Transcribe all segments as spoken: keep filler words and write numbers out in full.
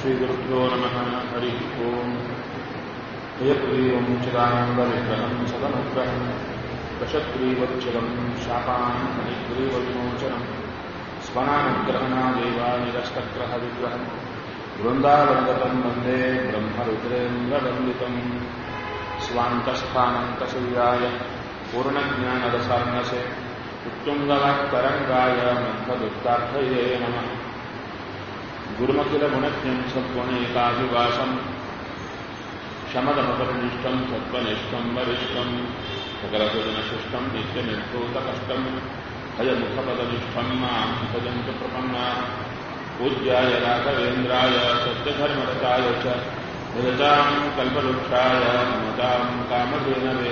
श्रीगुरुभ्यो नमः। हरि ओम्। हयग्रीवं चिदानन्दविग्रहं सदनुग्रहं दशग्रीवच्छिदं शापान् हरिग्रीवविमोचनं स्वनानुग्रहणादेव निरस्तग्रहविग्रहं वृन्दावनगतं वन्दे ब्रह्मरुद्रेन्द्रवन्दितं स्वान्तस्थानन्तशय्याय पूर्णज्ञानरसार्णसे उत्तुङ्गवाक्तरङ्गाय मध्वदुक्तार्थये नमः। गुरुमखिलगुणज्ञं सत्त्वनेकाभिवासं शमदमपरिनिष्ठं सत्त्वनिष्ठं वरिष्ठं सकलसुजनशिष्टं नित्यनिर्धूतकष्टं हयमुखपदनिष्ठं मां भजन्तु प्रपन्नाः। पूज्याय राघवेन्द्राय सत्यधर्मरताय च भजतां कल्पवृक्षाय नमतां कामधेनवे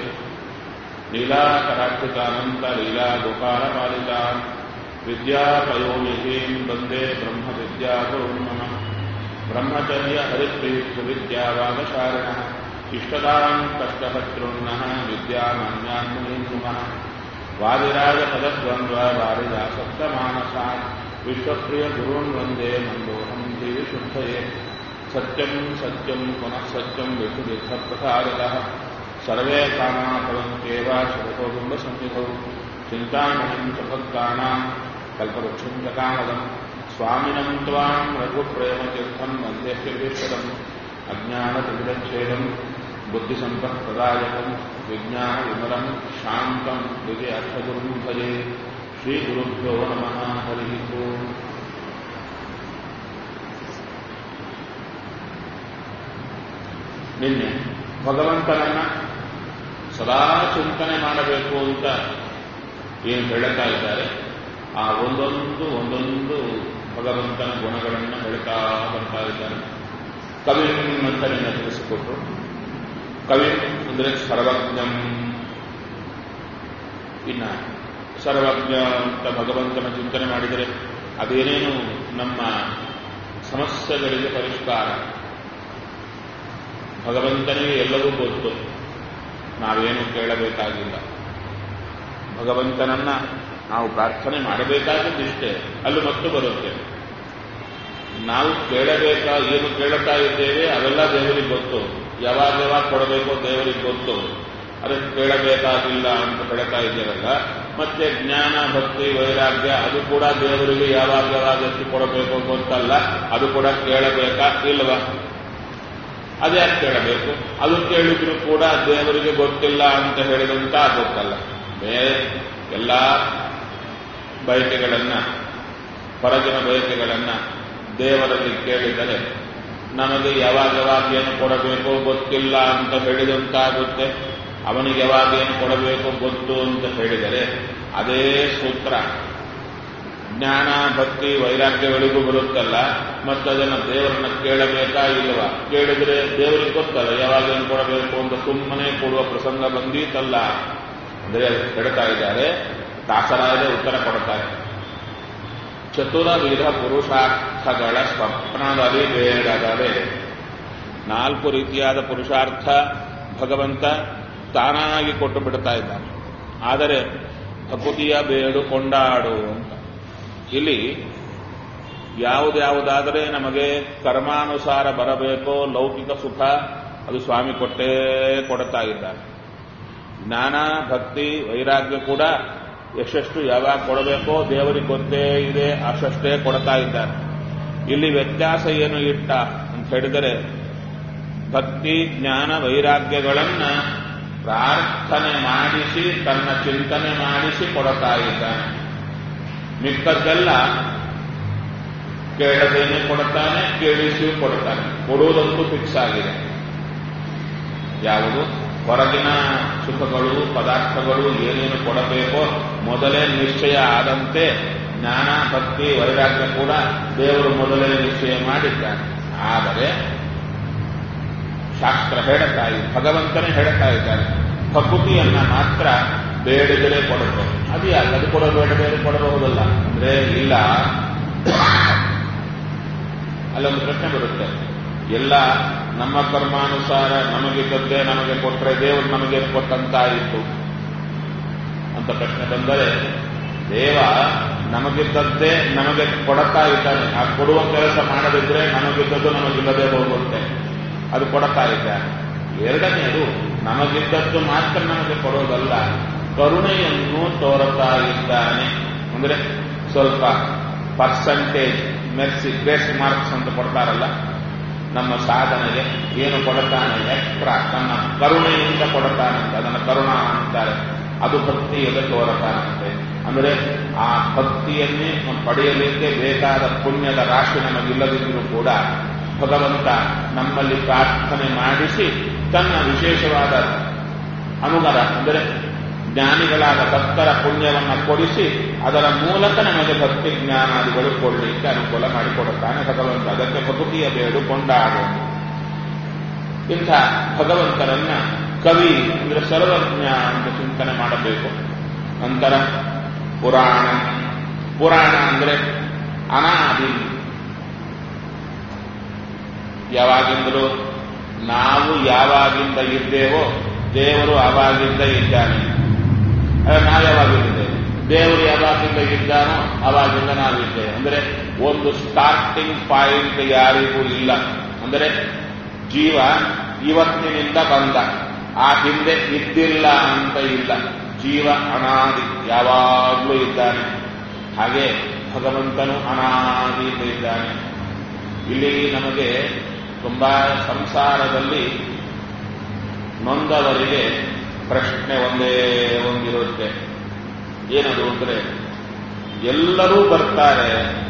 लीलाकराक्षितानन्तलीलागोपालपालितान् विद्यापयोनिधीं वन्दे ब्रह्मविद्यागुरुं मम। ब्रह्मचर्यहरिप्रीतिविद्यावादशारिणः इष्टदां कष्टहर्तॄन्नः विद्यामान्यान् मुनीन् नुमः। वादिराजपदद्वन्द्ववारिजासप्तमानसान् विश्वप्रियगुरून् वन्दे मन्दोऽहं देविशुद्धये। सत्यं सत्यं पुनः सत्यं विष्णुदीर्थप्रसादतः सर्वे कामाः भवन्त्येव शरतो बिम्बसन्निधौ। चिन्तामणिं च भक्तानां कल्पवृक्षं च कामदं स्वामिनं त्वां रघुप्रेमतीर्थं वन्देह्यभीष्टदम्। अज्ञानतिमिरच्छेदं बुद्धिसम्पत्प्रदायकं विज्ञानविमलं शान्तं विजयार्थगुरुं भजे। श्रीगुरुभ्यो नमः। हरिः ओम्। ನಿನ್ನೆ ಭಗವಂತನನ್ನ ಸದಾ ಚಿಂತನೆ ಮಾಡಬೇಕು ಅಂತ ಏನು ಹೇಳ್ತಾ ಇದ್ದಾರೆ, ಆ ಒಂದೊಂದು ಒಂದೊಂದು ಭಗವಂತನ ಗುಣಗಳನ್ನು ಹೇಳ್ತಾ ಬರ್ತಾ ಇದ್ದಾರೆ. ಕವಿ ಅಂತ ತಿಳಿಸಿಕೊಟ್ರು. ಕವಿ ಅಂದರೆ ಸರ್ವಜ್ಞಂ. ಇನ್ನ ಸರ್ವಜ್ಞ ಅಂತ ಭಗವಂತನ ಚಿಂತನೆ ಮಾಡಿದರೆ ಅದೇನೇನು ನಮ್ಮ ಸಮಸ್ಯೆಗಳಿಗೆ ಪರಿಷ್ಕಾರ. ಭಗವಂತನಿಗೆ ಎಲ್ಲವೂ ಗೊತ್ತು, ನಾವೇನು ಕೇಳಬೇಕಾಗಿಲ್ಲ. ಭಗವಂತನನ್ನ ನಾವು ಪ್ರಾರ್ಥನೆ ಮಾಡಬೇಕಾಗಿದ್ದಿಷ್ಟೇ. ಅಲ್ಲೂ ಮತ್ತು ಬರುತ್ತೆ, ನಾವು ಕೇಳಬೇಕಾ ಏನು ಕೇಳುತ್ತಾ ಇದ್ದೇವೆ ಅವೆಲ್ಲ ದೇವರಿಗೆ ಗೊತ್ತು. ಯಾವಾಗ ಯಾವಾಗ ಕೊಡಬೇಕೋ ದೇವರಿಗೆ ಗೊತ್ತು. ಅದನ್ನು ಕೇಳಬೇಕಾಗಿಲ್ಲ ಅಂತ ಹೇಳ್ತಾ ಇದ್ದೇವಲ್ಲ. ಮತ್ತೆ ಜ್ಞಾನ ಭಕ್ತಿ ವೈರಾಗ್ಯ ಅದು ಕೂಡ ದೇವರಿಗೆ ಯಾವಾಗ ಯಾವಾಗ ಎಷ್ಟು ಕೊಡಬೇಕೋ ಗೊತ್ತಲ್ಲ. ಅದು ಕೂಡ ಕೇಳಬೇಕಾ ಇಲ್ವಾ? ಅದ್ಯಾಕೆ ಕೇಳಬೇಕು? ಅದು ಕೇಳಿದ್ರು ಕೂಡ ದೇವರಿಗೆ ಗೊತ್ತಿಲ್ಲ ಅಂತ ಹೇಳಿದಂತ ಗೊತ್ತಲ್ಲ. ಬೇರೆ ಎಲ್ಲ ಬಯಕೆಗಳನ್ನ, ಹೊರಗಿನ ಬಯಕೆಗಳನ್ನ ದೇವರಲ್ಲಿ ಕೇಳಿದರೆ ನಮಗೆ ಯಾವಾಗ ಯಾವಾಗ ಏನು ಕೊಡಬೇಕೋ ಗೊತ್ತಿಲ್ಲ ಅಂತ ಹೇಳಿದಂತಾಗುತ್ತೆ. ಅವನಿಗೆ ಯಾವಾಗ ಏನು ಕೊಡಬೇಕೋ ಗೊತ್ತು ಅಂತ ಹೇಳಿದರೆ ಅದೇ ಸೂತ್ರ ಜ್ಞಾನ ಭಕ್ತಿ ವೈರಾಗ್ಯಗಳಿಗೂ ಬರುತ್ತಲ್ಲ. ಮತ್ತು ಅದನ್ನು ದೇವರನ್ನ ಕೇಳಬೇಕಾ ಇಲ್ವಾ? ಕೇಳಿದ್ರೆ ದೇವರಿಗೆ ಗೊತ್ತಲ್ಲ ಯಾವಾಗ ಏನು ಕೊಡಬೇಕು ಅಂತ ಸುಮ್ಮನೆ ಕೊಡುವ ಪ್ರಸಂಗ ಬಂದೀತಲ್ಲ ಅಂದರೆ ಹೇಳ್ತಾ ಇದ್ದಾರೆ. ದಾಸರಾಯರೇ ಉತ್ತರ ಕೊಡ್ತಾರೆ. ಚತುರವಿಧ ಪುರುಷಾರ್ಥಗಳ ಸ್ವಪ್ನದಲ್ಲಿ ಬೇಡದರೆ ನಾಲ್ಕು ರೀತಿಯಾದ ಪುರುಷಾರ್ಥ ಭಗವಂತ ತಾನಾಗಿ ಕೊಟ್ಟು ಬಿಡ್ತಾ ಇದ್ದಾನೆ. ಆದರೆ ಭಕುತಿಯ ಬೇಡು ಕೊಂಡಾಡು ಅಂತ ಇಲ್ಲಿ ಯಾವುದ್ಯಾವುದಾದರೆ ನಮಗೆ ಕರ್ಮಾನುಸಾರ ಬರಬೇಕೋ ಲೌಕಿಕ ಸುಖ ಅದು ಸ್ವಾಮಿ ಕೊಟ್ಟೇ ಕೊಡ್ತಾ ಇದ್ದಾರೆ. ಜ್ಞಾನ ಭಕ್ತಿ ವೈರಾಗ್ಯ ಕೂಡ ಎಷ್ಟೆಷ್ಟು ಯಾವಾಗ ಕೊಡಬೇಕೋ ದೇವರಿಗೆ ಗೊತ್ತೇ ಇದೆ, ಅಷ್ಟೇ ಕೊಡ್ತಾ ಇದ್ದಾರೆ. ಇಲ್ಲಿ ವ್ಯತ್ಯಾಸ ಏನು ಇಟ್ಟ ಅಂತ ಹೇಳಿದರೆ ಭಕ್ತಿ ಜ್ಞಾನ ವೈರಾಗ್ಯಗಳನ್ನ ಪ್ರಾರ್ಥನೆ ಮಾಡಿಸಿ ತನ್ನ ಚಿಂತನೆ ಮಾಡಿಸಿ ಕೊಡ್ತಾ ಇದ್ದಾನೆ. ಮಿಕ್ಕದ್ದೆಲ್ಲ ಕೇಳದೇನೆ ಕೊಡ್ತಾನೆ, ಕೇಳಿಸಿಯೂ ಕೊಡ್ತಾನೆ. ಕೊಡುವುದಂತೂ ಫಿಕ್ಸ್ ಆಗಿದೆ. ಯಾವುದು ಹೊರಗಿನ ಸುಖಗಳು ಪದಾರ್ಥಗಳು ಏನೇನು ಕೊಡಬೇಕೋ ಮೊದಲೇ ನಿಶ್ಚಯ ಆದಂತೆ ಜ್ಞಾನ ಭಕ್ತಿ ವೈರಾಗ್ಯ ಕೂಡ ದೇವರು ಮೊದಲೇ ನಿಶ್ಚಯ ಮಾಡಿದ್ದಾನೆ. ಆದರೆ ಶಾಸ್ತ್ರ ಹೇಳುತ್ತಾ ಇದೆ, ಭಗವಂತನೇ ಹೇಳುತ್ತಾ ಇದ್ದಾನೆ, ಭಕುತಿಯನ್ನ ಮಾತ್ರ ಬೇಡಿದರೆ ಕೊಡಬಹುದು. ಅದು ಯಾಕೆ? ಅದು ಕೂಡ ಬೇಡ ಬೇರೆ ಕೊಡಬಹುದಲ್ಲ ಅಂದ್ರೆ ಇಲ್ಲ. ಅಲ್ಲೊಂದು ಪ್ರಶ್ನೆ ಬರುತ್ತೆ, ಎಲ್ಲ ನಮ್ಮ ಕರ್ಮಾನುಸಾರ ನಮಗಿದ್ದದ್ದೇ ನಮಗೆ ಕೊಟ್ಟರೆ ದೇವರು ನಮಗೆ ಕೊಟ್ಟಂತಾಯಿತು ಅಂತ ಪ್ರಶ್ನೆ ಬಂದರೆ, ದೇವ ನಮಗಿದ್ದದ್ದೇ ನಮಗೆ ಕೊಡುತ್ತಾ ಇದ್ದಾನೆ. ಆ ಕೊಡುವ ಕೆಲಸ ಮಾಡದಿದ್ರೆ ನಮಗಿದ್ದದ್ದು ನಮಗಿಲ್ಲದೆ ಹೋಗುತ್ತೆ, ಅದು ಕೊಡುತ್ತಾ ಇದ್ದಾನೆ. ಎರಡನೆಯದು, ನಮಗಿದ್ದದ್ದು ಮಾತ್ರ ನಮಗೆ ಕೊಡೋದಲ್ಲ, ಕರುಣೆಯನ್ನು ತೋರುತ್ತಾ ಇದ್ದಾನೆ. ಅಂದರೆ ಸ್ವಲ್ಪ ಪರ್ಸೆಂಟೇಜ್ ಮೆರ್ಸಿ ಗ್ರೇಸ್ ಮಾರ್ಕ್ಸ್ ಅಂತ ಕೊಡ್ತಾರಲ್ಲ, ನಮ್ಮ ಸಾಧನೆಗೆ ಏನು ಕೊಡುತ್ತಾನೆ ಎಕ್ಸ್ಟ್ರಾ ತನ್ನ ಕರುಣೆಯಿಂದ ಕೊಡುತ್ತಾನಂತೆ, ಅದನ್ನು ಕರುಣಾ ಅಂತಾರೆ. ಅದು ಭಕ್ತಿಯಲ್ಲಿ ತೋರುತ್ತಾನಂತೆ. ಅಂದರೆ ಆ ಭಕ್ತಿಯನ್ನೇ ಪಡೆಯಲಿಕ್ಕೆ ಬೇಕಾದ ಪುಣ್ಯದ ರಾಶಿ ನಮಗಿಲ್ಲದಿದ್ದರೂ ಕೂಡ ಭಗವಂತ ನಮ್ಮಲ್ಲಿ ಪ್ರಾರ್ಥನೆ ಮಾಡಿಸಿ ತನ್ನ ವಿಶೇಷವಾದ ಅನುಗ್ರಹ ಅಂದರೆ ಜ್ಞಾನಿಗಳಾದ ಭಕ್ತರ ಪುಣ್ಯವನ್ನು ಕೊಡಿಸಿ ಅದರ ಮೂಲಕ ನಮಗೆ ಭಕ್ತಿ ಜ್ಞಾನಾದಿಗಳು ಕೊಡಲಿಕ್ಕೆ ಅನುಕೂಲ ಮಾಡಿಕೊಡುತ್ತಾನೆ ಭಗವಂತ. ಅದಕ್ಕೆ ಬದುಕಿಯ ಬೇಡು ಕೊಂಡಾಡು. ಇಂಥ ಭಗವಂತರನ್ನ ಕವಿ ಅಂದರೆ ಸರ್ವಜ್ಞ ಅಂತ ಚಿಂತನೆ ಮಾಡಬೇಕು. ನಂತರ ಪುರಾಣ. ಪುರಾಣ ಅಂದರೆ ಅನಾದಿ, ಯಾವಾಗಿಂದಲೂ ನಾವು ಯಾವಾಗಿಂದ ಇದ್ದೇವೋ ದೇವರು ಆವಾಗಿಂದ ಇದ್ದಾನೆ. ನಾವು ಯಾವಾಗಿದ್ದೇವೆ, ದೇವರು ಯಾವಾಗಿಂದ ಇದ್ದಾನೋ ಆವಾಗಿಂದ ನಾವಿದ್ದೇವೆ. ಅಂದರೆ ಒಂದು ಸ್ಟಾರ್ಟಿಂಗ್ ಪಾಯಿಂಟ್ ಯಾರಿಗೂ ಇಲ್ಲ. ಅಂದರೆ ಜೀವ ಇವತ್ತಿನಿಂದ ಬಂದ, ಆ ಹಿಂದೆ ಇದ್ದಿಲ್ಲ ಅಂತ ಇಲ್ಲ. ಜೀವ ಅನಾದಿ, ಯಾವಾಗಲೂ ಇದ್ದಾನೆ. ಹಾಗೆ ಭಗವಂತನು ಅನಾದಿಯಿಂದ ಇದ್ದಾನೆ. ಇಲ್ಲಿ ನಮಗೆ ತುಂಬಾ ಸಂಸಾರದಲ್ಲಿ ನೊಂದವರಿಗೆ ಪ್ರಶ್ನೆ ಒಂದೇ ಒಂದಿರುತ್ತೆ. ಏನದು ಅಂದರೆ, ಎಲ್ಲರೂ ಬರ್ತಾರೆ,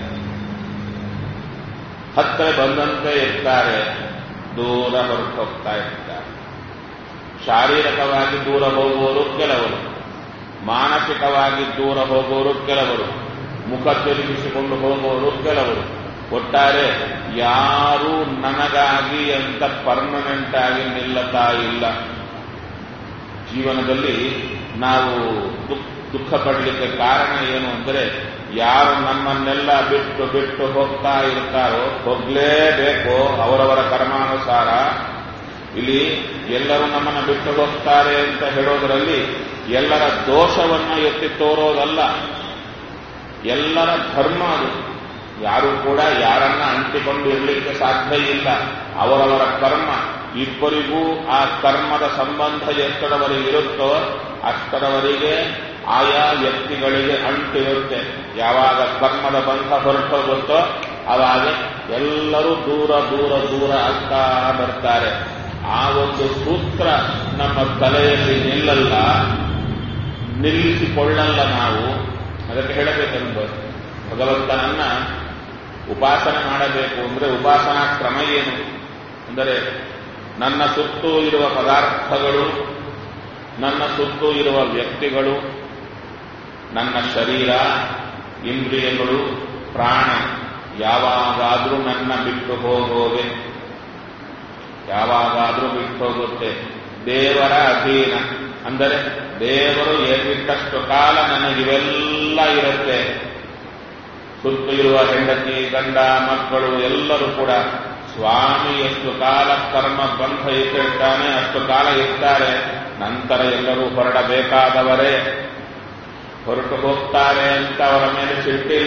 ಹತ್ತಿರ ಬಂದಂತೆ ಇರ್ತಾರೆ, ದೂರ ಹೊರಟು ಹೋಗ್ತಾ ಇರ್ತಾರೆ. ಶಾರೀರಿಕವಾಗಿ ದೂರ ಹೋಗುವವರು ಕೆಲವರು, ಮಾನಸಿಕವಾಗಿ ದೂರ ಹೋಗುವವರು ಕೆಲವರು, ಮುಖ ತಿರುಗಿಸಿಕೊಂಡು ಹೋಗುವವರು ಕೆಲವರು. ಒಟ್ಟಾರೆ ಯಾರೂ ನನಗಾಗಿ ಅಂತ ಪರ್ಮನೆಂಟ್ ಆಗಿ ನಿಲ್ಲತಾ ಇಲ್ಲ. ಜೀವನದಲ್ಲಿ ನಾವು ದುಃಖ ಪಡಲಿಕ್ಕೆ ಕಾರಣ ಏನು ಅಂದರೆ, ಯಾರು ನಮ್ಮನ್ನೆಲ್ಲ ಬಿಟ್ಟು ಬಿಟ್ಟು ಹೋಗ್ತಾ ಇರ್ತಾರೋ ಹೋಗ್ಲೇಬೇಕು, ಅವರವರ ಕರ್ಮಾನುಸಾರ. ಇಲ್ಲಿ ಎಲ್ಲರೂ ನಮ್ಮನ್ನು ಬಿಟ್ಟು ಹೋಗ್ತಾರೆ ಅಂತ ಹೇಳೋದರಲ್ಲಿ ಎಲ್ಲರ ದೋಷವನ್ನು ಎತ್ತಿ ತೋರೋದಲ್ಲ, ಎಲ್ಲರ ಧರ್ಮ ಅದು. ಯಾರು ಕೂಡ ಯಾರನ್ನ ಅಂಟಿಕೊಂಡು ಇರಲಿಕ್ಕೆ ಸಾಧ್ಯ ಇಲ್ಲ. ಅವರವರ ಕರ್ಮ, ಇಬ್ಬರಿಗೂ ಆ ಕರ್ಮದ ಸಂಬಂಧ ಎಷ್ಟರವರೆಗೆ ಇರುತ್ತೋ ಅಷ್ಟರವರೆಗೆ ಆಯಾ ವ್ಯಕ್ತಿಗಳಿಗೆ ಅಂಟಿರುತ್ತೆ. ಯಾವಾಗ ಕರ್ಮದ ಬಂಧ ಹೊರಟೋಗುತ್ತೋ ಆವಾಗ ಎಲ್ಲರೂ ದೂರ ದೂರ ದೂರ ಆಗ್ತಾ ಬರ್ತಾರೆ. ಆ ಒಂದು ಸೂತ್ರ ನಮ್ಮ ತಲೆಯಲ್ಲಿ ನಿಲ್ಲಲ್ಲ, ನಿಲ್ಲಿಸಿಕೊಳ್ಳಲ್ಲ ನಾವು. ಅದಕ್ಕೆ ಹೇಳಬೇಕೆಂದು ಭಗವಂತನನ್ನ ಉಪಾಸನೆ ಮಾಡಬೇಕು ಅಂದರೆ ಉಪಾಸನಾ ಕ್ರಮ ಏನು ಅಂದರೆ, ನನ್ನ ಸುತ್ತೂ ಇರುವ ಪದಾರ್ಥಗಳು, ನನ್ನ ಸುತ್ತೂ ಇರುವ ವ್ಯಕ್ತಿಗಳು, ನನ್ನ ಶರೀರ, ಇಂದ್ರಿಯಗಳು, ಪ್ರಾಣ ಯಾವಾಗಾದರೂ ನನ್ನ ಬಿಟ್ಟು ಹೋಗೋವೆ, ಯಾವಾಗಾದರೂ ಬಿಟ್ಟು ಹೋಗುತ್ತೆ. ದೇವರ ಅಧೀನ ಅಂದರೆ ದೇವರು ಏನಿಟ್ಟಷ್ಟು ಕಾಲ ನನಗಿವೆಲ್ಲ ಇರುತ್ತೆ. ಸುತ್ತು ಇರುವ ಹೆಂಡತಿ, ಗಂಡ, ಮಕ್ಕಳು ಎಲ್ಲರೂ ಕೂಡ ಸ್ವಾಮಿ ಎಷ್ಟು ಕಾಲ ಕರ್ಮ ಬಂಧ ಇಟ್ಟಿರ್ತಾನೆ ಅಷ್ಟು ಕಾಲ ಇರ್ತಾರೆ. ನಂತರ ಎಲ್ಲರೂ ಹೊರಡಬೇಕಾದವರೇ, ಹೊರಟು ಹೋಗ್ತಾರೆ ಅಂತ ಅವರ ಮೇಲೆ ಸಿಟ್ಟಿಲ್ಲ,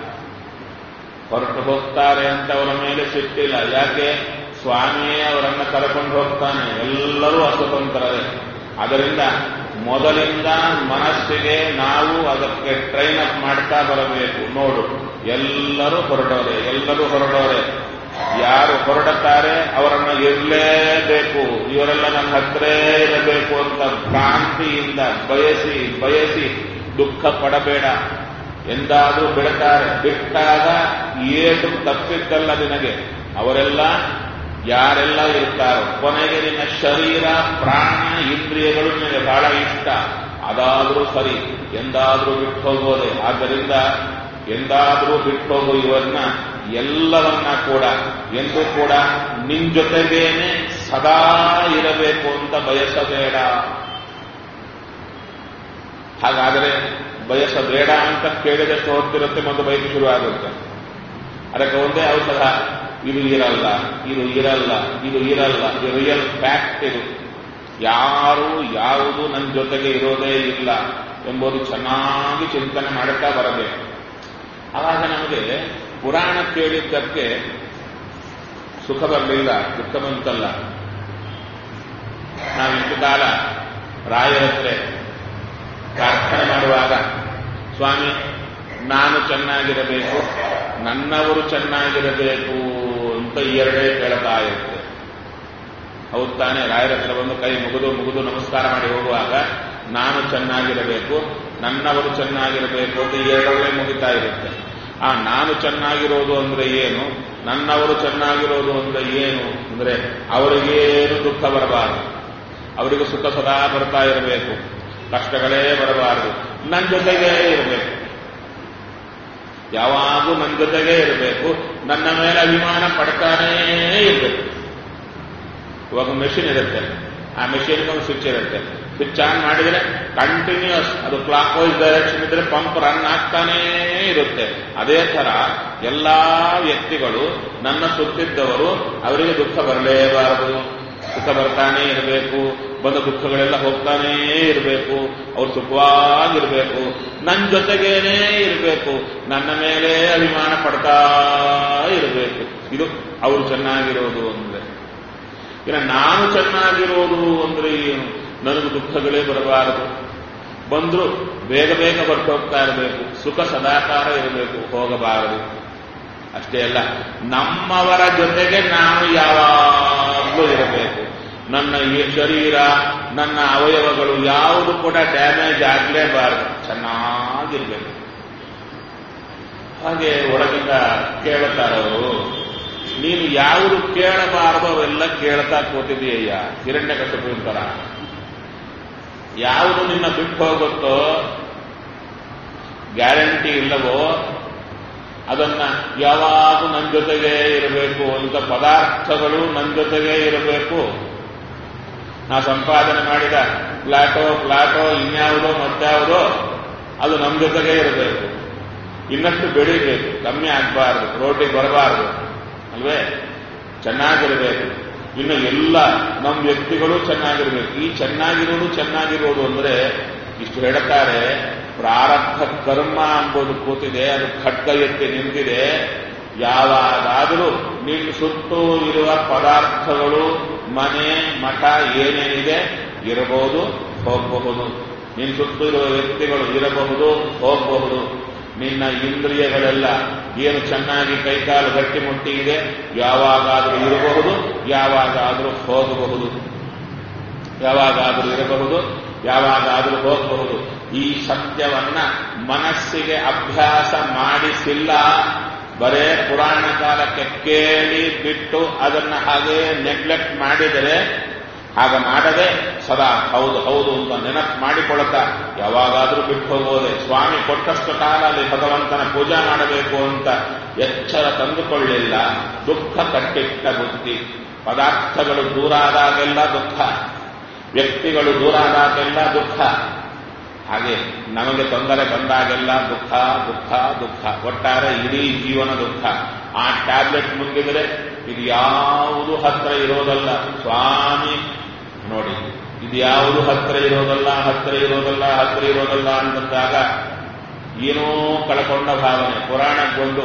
ಹೊರಟು ಹೋಗ್ತಾರೆ ಅಂತ ಅವರ ಮೇಲೆ ಸಿಟ್ಟಿಲ್ಲ. ಯಾಕೆ? ಸ್ವಾಮಿಯೇ ಅವರನ್ನು ಕರ್ಕೊಂಡು ಹೋಗ್ತಾನೆ. ಎಲ್ಲರೂ ಅಸ್ವತಂತ್ರರೇ. ಅದರಿಂದ ಮೊದಲಿಂದ ಮನಸ್ಸಿಗೆ ನಾವು ಅದಕ್ಕೆ ಟ್ರೈನ್ ಅಪ್ ಮಾಡ್ತಾ ಬರಬೇಕು. ನೋಡು, ಎಲ್ಲರೂ ಹೊರಡೋರೆ, ಎಲ್ಲರೂ ಹೊರಡೋರೆ. ಯಾರು ಹೊರಡುತ್ತಾರೆ ಅವರನ್ನು ಇರಲೇಬೇಕು, ಇವರೆಲ್ಲ ನನ್ನ ಹತ್ರ ಇರಬೇಕು ಅಂತ ಭ್ರಾಂತಿಯಿಂದ ಬಯಸಿ ಬಯಸಿ ದುಃಖ ಪಡಬೇಡ. ಎಂದಾದರೂ ಬಿಡುತ್ತಾರೆ, ಬಿಟ್ಟಾಗ ಏಟು ತಪ್ಪಿದ್ದಲ್ಲ ನಿನಗೆ. ಅವರೆಲ್ಲ ಯಾರೆಲ್ಲ ಇರ್ತಾರೋ ಕೊನೆಗೆ ನಿನ್ನ ಶರೀರ, ಪ್ರಾಣ, ಇಂದ್ರಿಯಗಳು ನಿನಗೆ ಬಹಳ ಇಷ್ಟ. ಅದಾದರೂ ಸರಿ, ಎಂದಾದರೂ ಬಿಟ್ಟು ಹೋಗೋದೆ. ಆದ್ದರಿಂದ ಎಂದಾದರೂ ಬಿಟ್ಟು ಹೋಗೋ ಇವನ್ನ ಎಲ್ಲವನ್ನ ಕೂಡ ಎಂದು ಕೂಡ ನಿನ್ ಜೊತೆಗೇನೆ ಸದಾ ಇರಬೇಕು ಅಂತ ಬಯಸಬೇಡ. ಹಾಗಾದರೆ ಬಯಸಬೇಡ ಅಂತ ಕೇಳಿದಷ್ಟು ಹೊತ್ತಿರುತ್ತೆ, ಮತ್ತು ಬಯಕೆ ಶುರುವಾಗುತ್ತೆ. ಅದಕ್ಕೆ ಒಂದೇ ಔಷಧ, ಇದು ಇರಲ್ಲ, ಇದು ಇರಲ್ಲ, ಇದು ಇರಲ್ಲ. ಇದು ರಿಯಲ್ ಫ್ಯಾಕ್ಟ್. ಇದು ಯಾರು ಯಾವುದು ನನ್ನ ಜೊತೆಗೆ ಇರೋದೇ ಇಲ್ಲ ಎಂಬುದು ಚೆನ್ನಾಗಿ ಚಿಂತನೆ ಮಾಡುತ್ತಾ ಬರಬೇಕು. ಆವಾಗ ನಮಗೆ ಪುರಾಣ ಕೇಳಿದ್ದಕ್ಕೆ ಸುಖ ಬರಲಿಲ್ಲ, ದುಃಖ ಬಂತಲ್ಲ. ನಾವು ಇಷ್ಟು ಕಾಲ ರಾಯರತ್ರೆ ಪ್ರಾರ್ಥನೆ ಮಾಡುವಾಗ ಸ್ವಾಮಿ ನಾನು ಚೆನ್ನಾಗಿರಬೇಕು, ನನ್ನವರು ಚೆನ್ನಾಗಿರಬೇಕು ಅಂತ ಎರಡೇ ಕೇಳ್ತಾ ಇರುತ್ತೆ. ಹೌದು ತಾನೇ? ರಾಯರ ಹತ್ರ ಬಂದು ಕೈ ಮುಗಿದು ಮುಗಿದು ನಮಸ್ಕಾರ ಮಾಡಿ ಹೋಗುವಾಗ ನಾನು ಚೆನ್ನಾಗಿರಬೇಕು, ನನ್ನವರು ಚೆನ್ನಾಗಿರಬೇಕು ಅಂತ ಎರಡೇ ಮುಗಿತಾ ಇರುತ್ತೆ. ಆ ನಾನು ಚೆನ್ನಾಗಿರೋದು ಅಂದ್ರೆ ಏನು, ನನ್ನವರು ಚೆನ್ನಾಗಿರೋದು ಅಂದ್ರೆ ಏನು ಅಂದ್ರೆ ಅವರಿಗೇನು ದುಃಖ ಬರಬಾರದು, ಅವರಿಗೂ ಸುಖ ಸದಾ ಬರ್ತಾ ಇರಬೇಕು, ಕಷ್ಟಗಳೇ ಬರಬಾರದು, ನನ್ನ ಜೊತೆಗೇ ಇರಬೇಕು, ಯಾವಾಗೂ ನನ್ನ ಜೊತೆಗೇ ಇರಬೇಕು, ನನ್ನ ಮೇಲೆ ಅಭಿಮಾನ ಪಡ್ತಾನೇ ಇರಬೇಕು. ಇವಾಗ ಮೆಷಿನ್ ಇರುತ್ತೆ, ಆ ಮೆಷಿನ್ಗೆ ಒಂದು ಸ್ವಿಚ್ ಇರುತ್ತೆ, ಸ್ವಿಚ್ ಆನ್ ಮಾಡಿದರೆ ಕಂಟಿನ್ಯೂಸ್ ಅದು ಕ್ಲಾಕ್ ವೈಸ್ ಡೈರೆಕ್ಷನ್ ಇದ್ರೆ ಪಂಪ್ ರನ್ ಆಗ್ತಾನೇ ಇರುತ್ತೆ. ಅದೇ ತರ ಎಲ್ಲಾ ವ್ಯಕ್ತಿಗಳು ನನ್ನ ಸುತ್ತಿದ್ದವರು ಅವರಿಗೆ ದುಃಖ ಬರಲೇಬಾರದು, ಸುಖ ಬರ್ತಾನೇ ಇರಬೇಕು, ಬಂದ ದುಃಖಗಳೆಲ್ಲ ಹೋಗ್ತಾನೇ ಇರಬೇಕು, ಅವ್ರು ಸುಖವಾಗಿರಬೇಕು, ನನ್ನ ಜೊತೆಗೇನೇ ಇರಬೇಕು, ನನ್ನ ಮೇಲೆ ಅಭಿಮಾನ ಪಡ್ತಾ ಇರಬೇಕು. ಇದು ಅವರು ಚೆನ್ನಾಗಿರೋದು ಅಂದ್ರೆ. ಇನ್ನು ನಾನು ಚೆನ್ನಾಗಿರೋದು ಅಂದ್ರೆ ಏನು, ನನಗೆ ದುಃಖಗಳೇ ಬರಬಾರದು, ಬಂದ್ರು ಬೇಗ ಬೇಗ ಬರ್ತು ಹೋಗ್ತಾ ಇರಬೇಕು, ಸುಖ ಸದಾಕಾಲ ಇರಬೇಕು, ಹೋಗಬಾರದು. ಅಷ್ಟೇ ಅಲ್ಲ, ನಮ್ಮವರ ಜೊತೆಗೆ ನಾನು ಯಾವಾಗಲೂ ಇರಬೇಕು. ನನ್ನ ಈ ಶರೀರ, ನನ್ನ ಅವಯವಗಳು ಯಾವುದು ಕೂಡ ಡ್ಯಾಮೇಜ್ ಆಗಲೇಬಾರದು, ಚೆನ್ನಾಗಿರ್ಬೇಕು. ಹಾಗೆ ಒಳಗಿಂದ ಕೇಳುತ್ತಾರವರು, ನೀನು ಯಾವುದು ಕೇಳಬಾರದು ಅವೆಲ್ಲ ಕೇಳ್ತಾ ಕೂತಿದೀಯ. ಹಿರಣ್ಯಕಶಿಪು ತರ ಯಾವುದು ನಿನ್ನ ಬಿಟ್ಟು ಹೋಗುತ್ತೋ, ಗ್ಯಾರಂಟಿ ಇಲ್ಲವೋ, ಅದನ್ನ ಯಾವಾಗ ನನ್ನ ಜೊತೆಗೇ ಇರಬೇಕು ಅಂತ ಪದಾರ್ಥಗಳು ನನ್ನ ಜೊತೆಗೇ ಇರಬೇಕು. ನಾ ಸಂಪಾದನೆ ಮಾಡಿದ ಫ್ಲಾಟೋ ಫ್ಲಾಟೋ ಇನ್ಯಾವುದೋ ಮತ್ತಾವುದೋ ಅದು ನಮ್ಮ ಜೊತೆಗೇ ಇರಬೇಕು. ಇನ್ನಷ್ಟು ಬೆಳೀಬೇಕು, ಕಮ್ಮಿ ಆಗಬಾರ್ದು, ರೋಟಿ ಬರಬಾರ್ದು ಅಲ್ವೇ, ಚೆನ್ನಾಗಿರಬೇಕು. ಇನ್ನು ಎಲ್ಲ ನಮ್ಮ ವ್ಯಕ್ತಿಗಳು ಚೆನ್ನಾಗಿರ್ಬೇಕು. ಈ ಚೆನ್ನಾಗಿರೋದು ಚೆನ್ನಾಗಿರೋದು ಅಂದ್ರೆ ಇಷ್ಟು ಹೇಳ್ತಾರೆ, ಪ್ರಾರಬ್ಧ ಕರ್ಮ ಎಂಬುದು ಕೂತಿದೆ, ಅದು ಖಡ್ಗ ಎತ್ತಿ ನಿಂತಿದೆ. ಯಾವಾಗಾದರೂ ನಿನ್ನ ಸುತ್ತೂ ಇರುವ ಪದಾರ್ಥಗಳು, ಮನೆ ಮಠ ಏನೇನಿದೆ ಇರಬಹುದು, ಹೋಗಬಹುದು. ನಿನ್ನ ಸುತ್ತೂ ಇರುವ ವ್ಯಕ್ತಿಗಳು ಇರಬಹುದು, ಹೋಗಬಹುದು. ನಿನ್ನ ಇಂದ್ರಿಯಗಳೆಲ್ಲ ಏನು ಚೆನ್ನಾಗಿ ಕೈಕಾಲು ಗಟ್ಟಿಮುಟ್ಟಿ ಇದೆ, ಯಾವಾಗಾದರೂ ಇರಬಹುದು, ಯಾವಾಗಾದರೂ ಹೋಗಬಹುದು, ಯಾವಾಗಾದರೂ ಇರಬಹುದು, ಯಾವಾಗಾದರೂ ಹೋಗಬಹುದು. ಈ ಸತ್ಯವನ್ನ ಮನಸ್ಸಿಗೆ ಅಭ್ಯಾಸ ಮಾಡಿಸಿಲ್ಲ, ಬರೇ ಪುರಾಣ ಕಾಲಕ್ಕೆ ಕೇಳಿ ಬಿಟ್ಟು ಅದನ್ನ ಹಾಗೇ ನೆಗ್ಲೆಕ್ಟ್ ಮಾಡಿದರೆ, ಹಾಗ ಮಾಡದೆ ಸದಾ ಹೌದು ಹೌದು ಅಂತ ನೆನಪು ಮಾಡಿಕೊಳ್ಳುತ್ತಾ ಯಾವಾಗಾದರೂ ಬಿಟ್ಟು ಹೋಗೋದೆ. ಸ್ವಾಮಿ ಕೊಟ್ಟಷ್ಟು ಕಾಲ ಅಲ್ಲಿ ಭಗವಂತನ ಪೂಜಾ ಮಾಡಬೇಕು ಅಂತ ಎಚ್ಚರ ತಂದುಕೊಳ್ಳಿಲ್ಲ, ದುಃಖ ಕಟ್ಟಿಟ್ಟ ಬುದ್ಧಿ. ಪದಾರ್ಥಗಳು ದೂರ ಆದಾಗೆಲ್ಲ ದುಃಖ, ವ್ಯಕ್ತಿಗಳು ದೂರ ಆದಾಗೆಲ್ಲ ದುಃಖ. ಹಾಗೆ ನಮಗೆ ತೊಂದರೆ ಬಂದಾಗೆಲ್ಲ ದುಃಖ ದುಃಖ ದುಃಖ, ಒಟ್ಟಾರೆ ಇಡೀ ಜೀವನ ದುಃಖ. ಆ ಟ್ಯಾಬ್ಲೆಟ್ ಮುಂದಿದ್ರೆ ಇದು ಯಾವುದು ಹತ್ರ ಇರೋದಲ್ಲ. ಸ್ವಾಮಿ ನೋಡಿ, ಇದು ಯಾವುದು ಹತ್ರ ಇರೋದಲ್ಲ, ಹತ್ರ ಇರೋದಲ್ಲ, ಹತ್ರ ಇರೋದಲ್ಲ ಅಂತಂದಾಗ ಏನೋ ಕಳ್ಕೊಂಡ ಭಾವನೆ. ಪುರಾಣಕ್ಕೊಂದು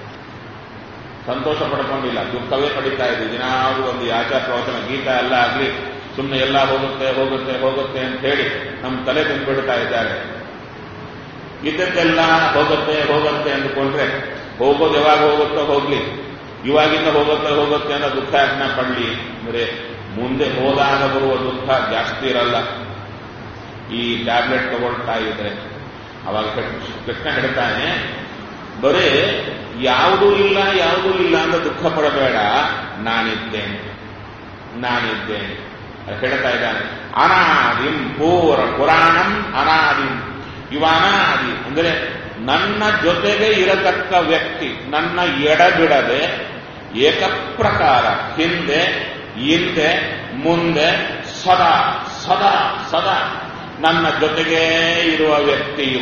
ಸಂತೋಷ ಪಡ್ಕೊಂಡಿಲ್ಲ, ದುಃಖವೇ ಪಡಿತಾ ಇದೆ. ದಿನಾಗೂ ಒಂದು ಯಾಚಾ ಪ್ರವಚನ ಗೀತ ಎಲ್ಲ ಆಗಲಿ ಸುಮ್ಮನೆ ಎಲ್ಲ ಹೋಗುತ್ತೆ ಹೋಗುತ್ತೆ ಹೋಗುತ್ತೆ ಅಂತ ಹೇಳಿ ನಮ್ಮ ತಲೆ ತುಂಬಿಡ್ತಾ ಇದ್ದಾರೆ. ಇದ್ದದ್ದೆಲ್ಲ ಹೋಗುತ್ತೆ ಹೋಗುತ್ತೆ ಅಂದುಕೊಂಡ್ರೆ ಹೋಗೋದು ಯಾವಾಗ ಹೋಗುತ್ತೋ ಹೋಗ್ಲಿ, ಇವಾಗಿಂದ ಹೋಗುತ್ತೆ ಹೋಗುತ್ತೆ ಅನ್ನೋ ದುಃಖ ಯತ್ನ ಪಡಲಿ ಅಂದ್ರೆ ಮುಂದೆ ಹೋದಾಗ ಬರುವ ದುಃಖ ಜಾಸ್ತಿ ಇರಲ್ಲ. ಈ ಟ್ಯಾಬ್ಲೆಟ್ ತಗೊಳ್ತಾ ಇದ್ರೆ ಅವಾಗ ಕೃಷ್ಣ ಹೇಳ್ತಾನೆ, ಬರೇ ಯಾವುದೂ ಇಲ್ಲ ಯಾವುದೂ ಇಲ್ಲ ಅಂತ ದುಃಖ ಪಡಬೇಡ, ನಾನಿದ್ದೇನೆ ನಾನಿದ್ದೇನೆ ಹೇಳ್ತಾ ಇದ್ದಾನೆ. ಅನಾದಿಂ ಪೂರ ಪುರಾಣಂ ಅನಾದಿಂ, ಇವ ಅನಾದಿ ಅಂದರೆ ನನ್ನ ಜೊತೆಗೆ ಇರತಕ್ಕ ವ್ಯಕ್ತಿ, ನನ್ನ ಎಡಬಿಡದೆ ಏಕಪ್ರಕಾರ ಹಿಂದೆ ಹಿಂದೆ ಮುಂದೆ ಸದಾ ಸದಾ ಸದಾ ನನ್ನ ಜೊತೆಗೇ ಇರುವ ವ್ಯಕ್ತಿ ಇವ.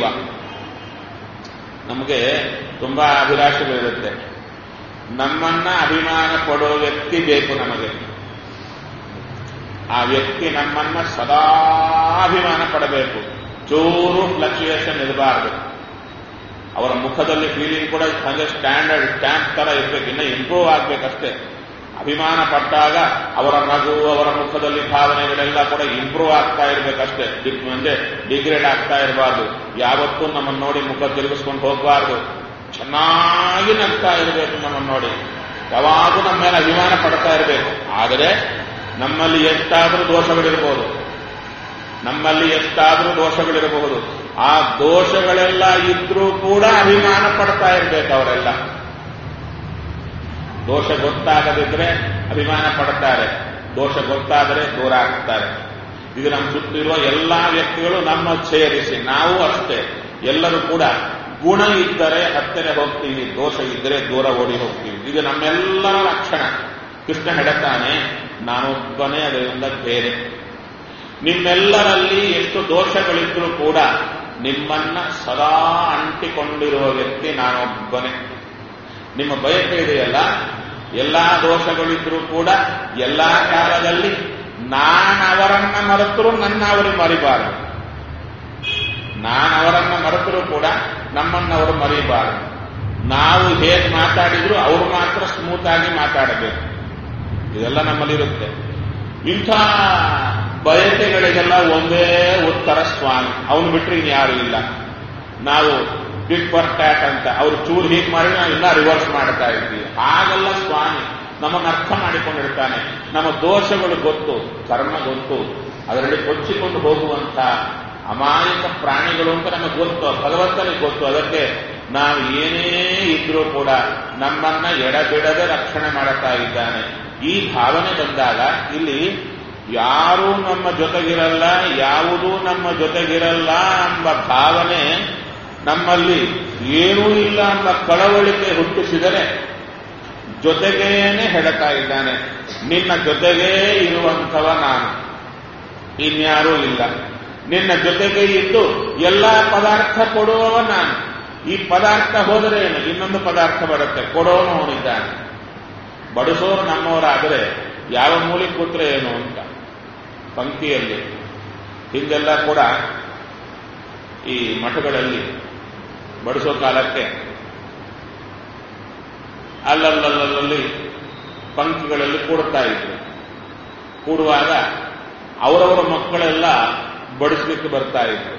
ನಮಗೆ ತುಂಬಾ ಅಭಿಲಾಷೆಗಳಿರುತ್ತೆ. ನಮ್ಮನ್ನ ಅಭಿಮಾನ ಪಡೋ ವ್ಯಕ್ತಿ ಬೇಕು ನಮಗೆ. ಆ ವ್ಯಕ್ತಿ ನಮ್ಮನ್ನ ಸದಾ ಅಭಿಮಾನ ಪಡಬೇಕು, ಚೂರು ಫ್ಲಕ್ಚುಯೇಷನ್ ಇರಬಾರದು. ಅವರ ಮುಖದಲ್ಲಿ ಫೀಲಿಂಗ್ ಕೂಡ ಹಾಗೆ ಸ್ಟ್ಯಾಂಡರ್ಡ್ ಸ್ಟ್ಯಾಂಪ್ ತರ ಇರ್ಬೇಕು, ಇನ್ನ ಇಂಪ್ರೂವ್ ಆಗ್ಬೇಕಷ್ಟೇ. ಅಭಿಮಾನ ಪಟ್ಟಾಗ ಅವರ ನಗು, ಅವರ ಮುಖದಲ್ಲಿ ಭಾವನೆಗಳೆಲ್ಲ ಕೂಡ ಇಂಪ್ರೂವ್ ಆಗ್ತಾ ಇರ್ಬೇಕಷ್ಟೇ, ಅಂದ್ರೆ ಡಿಗ್ರೇಡ್ ಆಗ್ತಾ ಇರಬಾರ್ದು. ಯಾವತ್ತೂ ನಮ್ಮನ್ನು ನೋಡಿ ಮುಖ ತಿರುಗಿಸ್ಕೊಂಡು ಹೋಗಬಾರ್ದು, ಚೆನ್ನಾಗಿ ನಗ್ತಾ ಇರಬೇಕು. ನಮ್ಮನ್ನು ನೋಡಿ ಯಾವಾಗೂ ನಮ್ಮ ಮೇಲೆ ಅಭಿಮಾನ ಪಡ್ತಾ ಇರಬೇಕು. ಆದರೆ ನಮ್ಮಲ್ಲಿ ಎಷ್ಟಾದರೂ ದೋಷಗಳಿರಬಹುದು, ನಮ್ಮಲ್ಲಿ ಎಷ್ಟಾದರೂ ದೋಷಗಳಿರಬಹುದು. ಆ ದೋಷಗಳೆಲ್ಲ ಇದ್ರೂ ಕೂಡ ಅಭಿಮಾನ ಪಡ್ತಾ ಇರಬೇಕು ಅವರೆಲ್ಲ. ದೋಷ ಗೊತ್ತಾಗದಿದ್ರೆ ಅಭಿಮಾನ ಪಡ್ತಾರೆ, ದೋಷ ಗೊತ್ತಾದರೆ ದೂರ ಆಗ್ತಾರೆ. ಇದು ನಮ್ಮ ಸುತ್ತಿರುವ ಎಲ್ಲಾ ವ್ಯಕ್ತಿಗಳು ನಮ್ಮ ಸೇರಿಸಿ ನಾವು ಅಷ್ಟೇ, ಎಲ್ಲರೂ ಕೂಡ ಗುಣ ಇದ್ದರೆ ಹತ್ತಿರ ಹೋಗ್ತೀವಿ, ದೋಷ ಇದ್ದರೆ ದೂರ ಓಡಿ ಹೋಗ್ತೀವಿ. ಇದು ನಮ್ಮೆಲ್ಲರ ಲಕ್ಷಣ. ಕೃಷ್ಣ ಹೇಳುತ್ತಾನೆ, ನಾನೊಬ್ಬನೇ ಅದರಿಂದ ಬೇರೆ. ನಿಮ್ಮೆಲ್ಲರಲ್ಲಿ ಎಷ್ಟು ದೋಷಗಳಿದ್ರೂ ಕೂಡ ನಿಮ್ಮನ್ನ ಸದಾ ಅಂಟಿಕೊಂಡಿರುವ ವ್ಯಕ್ತಿ ನಾನೊಬ್ಬನೇ. ನಿಮ್ಮ ಬಯಕೆ ಇದೆಯಲ್ಲ, ಎಲ್ಲಾ ದೋಷಗಳಿದ್ರೂ ಕೂಡ ಎಲ್ಲಾ ಕಾಲದಲ್ಲಿ ನಾನವರನ್ನ ಮರೆತರೂ ನನ್ನ ಅವರಿಗೆ ಮರಿಬಾರದು, ನಾನವರನ್ನ ಮರೆತರೂ ಕೂಡ ನಮ್ಮನ್ನವರು ಮರಿಬಾರದು. ನಾವು ಹೇಗೆ ಮಾತಾಡಿದ್ರು ಅವರು ಮಾತ್ರ ಸ್ಮೂತ್ ಆಗಿ ಮಾತಾಡಬೇಕು. ಇದೆಲ್ಲ ನಮ್ಮಲ್ಲಿರುತ್ತೆ. ಇಂಥ ಬಯಕೆಗಳಿಗೆಲ್ಲ ಒಂದೇ ಉತ್ತರ ಸ್ವಾಮಿ, ಅವನು ಬಿಟ್ಟರೆ ಇನ್ಯಾರು ಇಲ್ಲ. ನಾವು ಬಿಗ್ ಫಾರ್ ಟ್ಯಾಟ್ ಅಂತ ಅವ್ರು ಚೂರು ಹೀಗೆ ಮಾಡಿ ನಾವು ಇಲ್ಲ ರಿವರ್ಸ್ ಮಾಡ್ತಾ ಇದ್ದೀವಿ. ಹಾಗೆಲ್ಲ ಸ್ವಾಮಿ ನಮ್ಮನ್ನು ಅರ್ಥ ಮಾಡಿಕೊಂಡಿರ್ತಾನೆ. ನಮ್ಮ ದೋಷಗಳು ಗೊತ್ತು, ಕರ್ಮ ಗೊತ್ತು, ಅದರಲ್ಲಿ ಕೊಚ್ಚಿಕೊಂಡು ಹೋಗುವಂಥ ಅಮಾಯಕ ಪ್ರಾಣಿಗಳು ಅಂತ ನಮಗೆ ಗೊತ್ತು, ಭಗವಂತನಿಗೆ ಗೊತ್ತು. ಅದಕ್ಕೆ ನಾವು ಏನೇ ಇದ್ರೂ ಕೂಡ ನಮ್ಮನ್ನ ಎಡಬಿಡದೆ ರಕ್ಷಣೆ ಮಾಡುತ್ತಾ ಇದ್ದಾನೆ. ಈ ಭಾವನೆ ಬಂದಾಗ ಇಲ್ಲಿ ಯಾರೂ ನಮ್ಮ ಜೊತೆಗಿರಲ್ಲ, ಯಾವುದೂ ನಮ್ಮ ಜೊತೆಗಿರಲ್ಲ ಎಂಬ ಭಾವನೆ ನಮ್ಮಲ್ಲಿ ಏನೂ ಇಲ್ಲ ಎಂಬ ಕಳವಳಿಕೆ ಹುಟ್ಟಿಸಿದರೆ ಜೊತೆಗೇನೆ ಹೇಳುತ್ತಾ ಇದ್ದಾನೆ, ನಿನ್ನ ಜೊತೆಗೇ ಇರುವಂಥವ ನಾನು, ಇನ್ಯಾರೂ ಇಲ್ಲ. ನಿನ್ನ ಜೊತೆಗೆ ಇದ್ದು ಎಲ್ಲಾ ಪದಾರ್ಥ ಕೊಡುವವ ನಾನು. ಈ ಪದಾರ್ಥ ಹೋದರೆ ಏನು, ಇನ್ನೊಂದು ಪದಾರ್ಥ ಬರುತ್ತೆ, ಕೊಡೋನು ಅವನಿದ್ದಾನೆ. ಬಡಿಸೋರು ನಮ್ಮವರಾದರೆ ಯಾವ ಮೂಲೆ ಕೂತ್ರೆ ಏನು ಅಂತ ಪಂಕ್ತಿಯಲ್ಲಿ ಹಿಂದೆಲ್ಲ ಕೂಡ ಈ ಮಠಗಳಲ್ಲಿ ಬಡಿಸೋ ಕಾಲಕ್ಕೆ ಅಲ್ಲಲ್ಲಲ್ಲಿ ಪಂಕ್ತಿಗಳಲ್ಲಿ ಕೂಡುತ್ತಾ ಇದ್ರು. ಕೂಡುವಾಗ ಅವರವರ ಮಕ್ಕಳೆಲ್ಲ ಬಡಿಸ್ಲಿಕ್ಕೆ ಬರ್ತಾ ಇದ್ರು.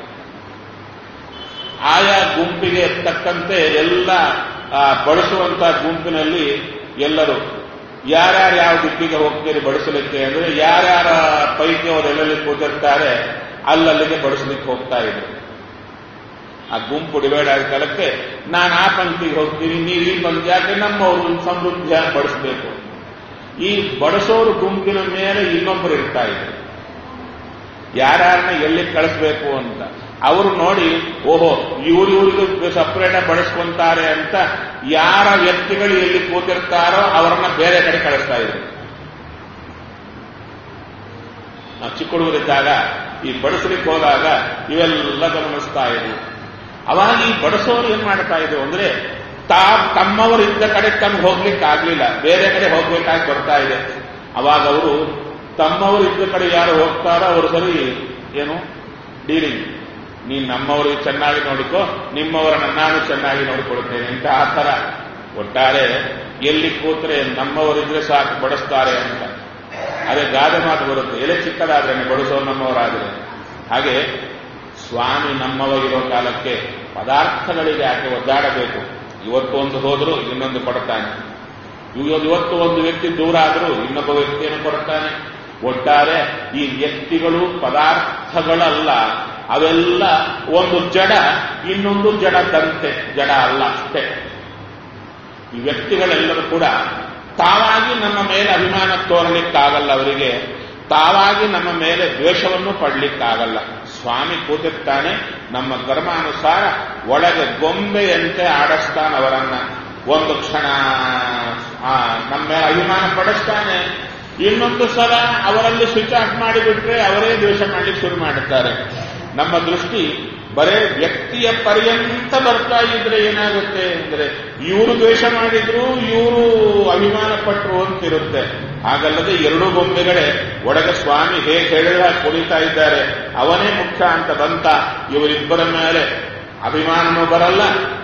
ಆಯಾ ಗುಂಪಿಗೆ ತಕ್ಕಂತೆ ಎಲ್ಲ ಬಡಿಸುವಂತ ಗುಂಪಿನಲ್ಲಿ ಎಲ್ಲರೂ ಯಾರ್ಯಾರು ಯಾವ ದಿಕ್ಕಿಗೆ ಹೋಗ್ತೀರಿ ಬಡಿಸಲಿಕ್ಕೆ ಅಂದ್ರೆ ಯಾರ್ಯಾರ ಪೈಕಿ ಅವರೆಲ್ಲಲ್ಲಿ ಕೂತಿರ್ತಾರೆ ಅಲ್ಲಲ್ಲಿಗೆ ಬಡಿಸಲಿಕ್ಕೆ ಹೋಗ್ತಾ ಇದ್ರು. ಆ ಗುಂಪು ಡಿವೈಡ್ ಆದ ಕಾಲಕ್ಕೆ ನಾನು ಆ ಪಂಕ್ತಿಗೆ ಹೋಗ್ತೀನಿ, ನೀವು ಈ ಪಂಕ್ತಿ, ಯಾಕೆ ನಮ್ಮವ್ರು ಸಮೃದ್ಧಿಯಾಗಿ ಬಡಿಸಬೇಕು. ಈ ಬಡಿಸೋರು ಗುಂಪಿನ ಮೇಲೆ ಇನ್ನೊಬ್ಬರು ಇರ್ತಾ ಇದ್ರು, ಯಾರ್ಯಾರನ್ನ ಎಲ್ಲಿ ಕಳಿಸ್ಬೇಕು ಅಂತ. ಅವರು ನೋಡಿ, ಓಹೋ ಇವ್ರು ಇವ್ರಿಗೂ ಸಪ್ರೇಟ್ ಆಗಿ ಬಳಸ್ಕೊಂತಾರೆ ಅಂತ ಯಾರ ವ್ಯಕ್ತಿಗಳು ಎಲ್ಲಿ ಕೂತಿರ್ತಾರೋ ಅವರನ್ನ ಬೇರೆ ಕಡೆ ಕಳಿಸ್ತಾ ಇದ್ರು. ನಾವು ಚಿಕ್ಕ ಹುಡುಗರಿದ್ದಾಗ ಈ ಬಡಿಸಲಿಕ್ಕೆ ಹೋದಾಗ ಇವೆಲ್ಲ ಗಮನಿಸ್ತಾ ಇದ್ವಿ. ಅವಾಗ ಈ ಬಡಿಸೋರು ಏನ್ ಮಾಡ್ತಾ ಇದ್ರು ಅಂದ್ರೆ ತಾ ತಮ್ಮವರು ಇದ್ದ ಕಡೆ ತಮ್ಗೆ ಹೋಗ್ಲಿಕ್ಕೆ ಆಗ್ಲಿಲ್ಲ, ಬೇರೆ ಕಡೆ ಹೋಗ್ಬೇಕಾಗಿ ಬರ್ತಾ ಇದೆ. ಅವಾಗ ಅವರು ತಮ್ಮವರು ಇದ್ದ ಕಡೆ ಯಾರು ಹೋಗ್ತಾರೋ ಅವರು ಸರಿ ಏನು ಡೀಲಿಂಗ್, ನೀನ್ ನಮ್ಮವರಿಗೆ ಚೆನ್ನಾಗಿ ನೋಡಿಕೋ, ನಿಮ್ಮವರನ್ನ ನಾನು ಚೆನ್ನಾಗಿ ನೋಡಿಕೊಳ್ತೇನೆ ಅಂತ. ಆ ತರ ಒಟ್ಟಾರೆ ಎಲ್ಲಿ ಕೂತ್ರೆ ನಮ್ಮವರಿದ್ರೆ ಸಾಕು ಬಡಿಸ್ತಾರೆ ಅಂತ. ಅದೇ ಗಾದೆ ಮಾತು ಬರುತ್ತೆ, ಎಲೆ ಚಿಕ್ಕದಾದ್ರೆ ಬಡಿಸೋ ನಮ್ಮವರಾದ್ರೆ. ಹಾಗೆ ಸ್ವಾಮಿ ನಮ್ಮವ ಇರೋ ಕಾಲಕ್ಕೆ ಪದಾರ್ಥಗಳಿಗೆ ಯಾಕೆ ಒದ್ದಾಡಬೇಕು? ಇವತ್ತು ಒಂದು ಹೋದ್ರು ಇನ್ನೊಂದು ಕೊಡ್ತಾನೆ, ಇವತ್ತು ಒಂದು ವ್ಯಕ್ತಿ ದೂರ ಆದರೂ ಇನ್ನೊಬ್ಬ ವ್ಯಕ್ತಿಯನ್ನು ಕೊಡ್ತಾನೆ. ಒಟ್ಟಾರೆ ಈ ವ್ಯಕ್ತಿಗಳು ಪದಾರ್ಥಗಳಲ್ಲ, ಅವೆಲ್ಲ ಒಂದು ಜಡ ಇನ್ನೊಂದು ಜಡದಂತೆ, ಜಡ ಅಲ್ಲ ಅಷ್ಟೇ. ಈ ವ್ಯಕ್ತಿಗಳೆಲ್ಲರೂ ಕೂಡ ತಾವಾಗಿ ನಮ್ಮ ಮೇಲೆ ಅಭಿಮಾನ ತೋರಲಿಕ್ಕಾಗಲ್ಲ, ಅವರಿಗೆ ತಾವಾಗಿ ನಮ್ಮ ಮೇಲೆ ದ್ವೇಷವನ್ನು ಪಡಲಿಕ್ಕಾಗಲ್ಲ. ಸ್ವಾಮಿ ಕೂತಿರ್ತಾನೆ, ನಮ್ಮ ಕರ್ಮಾನುಸಾರ ಒಳಗೆ ಗೊಂಬೆಯಂತೆ ಆಡಿಸ್ತಾನೆ ಅವರನ್ನ. ಒಂದು ಕ್ಷಣ ನಮ್ಮ ಮೇಲೆ ಅಭಿಮಾನ ಪಡಿಸ್ತಾನೆ, ಇನ್ನೊಂದು ಸಲ ಅವರಲ್ಲಿ ಸ್ವಿಚ್ ಆಫ್ ಮಾಡಿಬಿಟ್ರೆ ಅವರೇ ದ್ವೇಷ ಮಾಡಲಿಕ್ಕೆ ಶುರು ಮಾಡುತ್ತಾರೆ. ನಮ್ಮ ದೃಷ್ಟಿ ಬರೇ ವ್ಯಕ್ತಿಯ ಪರ್ಯಂತ ಬರ್ತಾ ಇದ್ರೆ ಏನಾಗುತ್ತೆ ಅಂದ್ರೆ ಇವರು ದ್ವೇಷ ಮಾಡಿದ್ರು ಇವರು ಅಭಿಮಾನ ಪಟ್ಟರು ಅಂತಿರುತ್ತೆ. ಹಾಗಲ್ಲದೆ ಎರಡೂ ಗೊಂಬೆಗಳೇ ಒಳಗೆ ಸ್ವಾಮಿ ಹೇಗೆ ಹೇಳಿದ್ರೆ ಕುಡಿತಾ ಇದ್ದಾರೆ, ಅವನೇ ಮುಖ್ಯ ಅಂತ ಬಂತ. ಇವರಿಬ್ಬರ ಮೇಲೆ ಅಭಿಮಾನನೂ ಬರಲ್ಲ,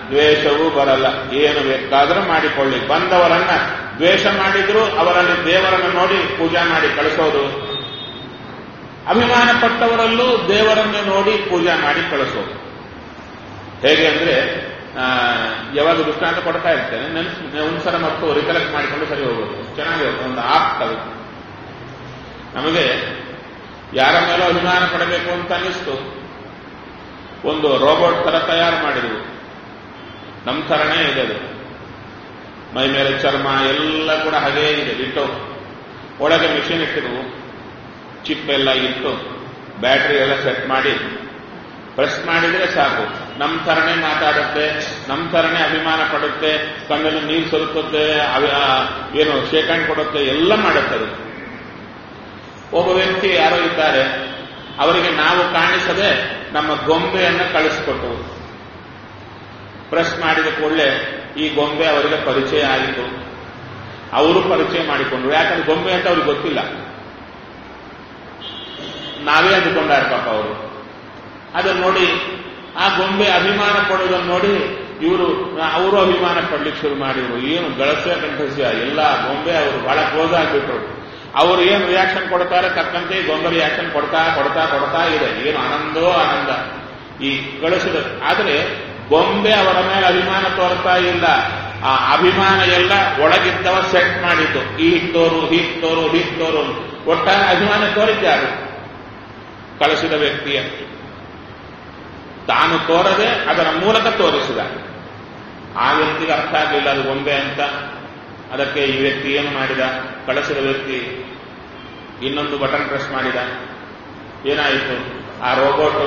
ದ್ವೇಷವೂ ಬರಲ್ಲ. ಏನು ಬೇಕಾದರೂ ಮಾಡಿಕೊಳ್ಳಿ. ಬಂದವರನ್ನ ದ್ವೇಷ ಮಾಡಿದ್ರು ಅವರಲ್ಲಿ ದೇವರನ್ನು ನೋಡಿ ಪೂಜೆ ಮಾಡಿ ಕಳಿಸೋದು, ಅಭಿಮಾನ ಪಟ್ಟವರಲ್ಲೂ ದೇವರನ್ನು ನೋಡಿ ಪೂಜೆ ಮಾಡಿ ಕಳಿಸೋದು. ಹೇಗೆ ಅಂದ್ರೆ ಯಾವಾಗ ದೃಷ್ಟಾಂತ ಕೊಡ್ತಾ ಇರ್ತೇನೆ, ನೆನ್ಸ್ ಒಂದ್ಸಲ ಮತ್ತು ರಿಕಲೆಕ್ಟ್ ಮಾಡಿಕೊಂಡು ಸರಿ ಹೋಗೋದು. ಚೆನ್ನಾಗಿ ಒಂದು ಆಗ್ತದೆ. ನಮಗೆ ಯಾರ ಮೇಲೋ ಅಭಿಮಾನ ಪಡಬೇಕು ಅಂತ ಅನ್ನಿಸ್ತು, ಒಂದು ರೋಬೋಟ್ ತರ ತಯಾರು ಮಾಡಿದ್ವು. ನಮ್ಮ ಥರನೇ ಇದೆ ಅದು. ಮೈ ಮೇಲೆ ಚರ್ಮ ಎಲ್ಲ ಕೂಡ ಹಾಗೇ ಇದೆ, ಇಟ್ಟು ಒಳಗೆ ಮಿಷಿನ್ ಇಟ್ಟಿದ್ವು, ಚಿಪ್ ಎಲ್ಲ ಇಟ್ಟು ಬ್ಯಾಟ್ರಿ ಎಲ್ಲ ಸೆಟ್ ಮಾಡಿ ಪ್ರೆಸ್ ಮಾಡಿದ್ರೆ ಸಾಕು, ನಮ್ಮ ಥರನೇ ಮಾತಾಡುತ್ತೆ, ನಮ್ಮ ಥರನೇ ಅಭಿಮಾನ ಪಡುತ್ತೆ, ಕಣ್ಣಲ್ಲಿ ನೀರು ಸರುತ್ತದೆ, ಏನು ಶೇಖರಣೆ ಕೊಡುತ್ತೆ, ಎಲ್ಲ ಮಾಡುತ್ತದೆ. ಒಬ್ಬ ವ್ಯಕ್ತಿ ಯಾರೋ ಇದ್ದಾರೆ, ಅವರಿಗೆ ನಾವು ಕಾಣಿಸದೆ ನಮ್ಮ ಗೊಂಬೆಯನ್ನು ಕಳಿಸ್ಕೊಟ್ಟು ಪ್ರೆಸ್ ಮಾಡಿದ ಕೂಡಲೇ ಈ ಗೊಂಬೆ ಅವರಿಗೆ ಪರಿಚಯ ಆಯಿತು. ಅವರು ಪರಿಚಯ ಮಾಡಿಕೊಂಡ್ರು. ಯಾಕಂದ್ರೆ ಗೊಂಬೆ ಅಂತ ಅವ್ರಿಗೆ ಗೊತ್ತಿಲ್ಲ, ನಾವೇ ಅಂದುಕೊಂಡಾರೆ ಪಾಪ ಅವರು. ಅದನ್ನು ನೋಡಿ ಆ ಗೊಂಬೆ ಅಭಿಮಾನ ಪಡೋದನ್ನು ನೋಡಿ ಇವರು ಅವರು ಅಭಿಮಾನ ಪಡ್ಲಿಕ್ಕೆ ಶುರು ಮಾಡಿದ್ರು. ಏನು ಗಳಸ್ಯ ಕಂಠಸ್ಯ ಎಲ್ಲ ಗೊಂಬೆ ಅವರು ಬಹಳ ಕ್ಲೋಸ್ ಆಗಿಬಿಟ್ರು. ಅವರು ಏನು ರಿಯಾಕ್ಷನ್ ಕೊಡ್ತಾರೆ ತಕ್ಕಂತೆ ಗೊಂಬೆ ರಿಯಾಕ್ಷನ್ ಕೊಡ್ತಾ ಕೊಡ್ತಾ ಕೊಡ್ತಾ ಇದೆ. ಏನು ಆನಂದೋ ಆನಂದ ಈ ಗಳಿಸಿದ. ಆದರೆ ಗೊಂಬೆ ಅವರ ಮೇಲೆ ಅಭಿಮಾನ ತೋರ್ತಾ ಇಲ್ಲ. ಆ ಅಭಿಮಾನ ಎಲ್ಲ ಒಳಗಿದ್ದವ ಸೆಟ್ ಮಾಡಿದ್ದು. ಹೀಗ್ ತೋರು ಹೀಗ್ ತೋರು ಹೀಗ್ ತೋರು ಒಟ್ಟಾರೆ ಅಭಿಮಾನ ತೋರಿದ್ದಾರೆ ಕಳಿಸಿದ ವ್ಯಕ್ತಿಯ. ತಾನು ತೋರದೆ ಅದರ ಮೂಲಕ ತೋರಿಸಿದ. ಆ ವ್ಯಕ್ತಿಗೆ ಅರ್ಥ ಆಗಲಿಲ್ಲ ಅದು ಗೊಂಬೆ ಅಂತ. ಅದಕ್ಕೆ ಈ ವ್ಯಕ್ತಿ ಏನು ಮಾಡಿದ, ಕಳಿಸಿದ ವ್ಯಕ್ತಿ ಇನ್ನೊಂದು ಬಟನ್ ಪ್ರೆಸ್ ಮಾಡಿದ. ಏನಾಯಿತು, ಆ ರೋಬೋಟ್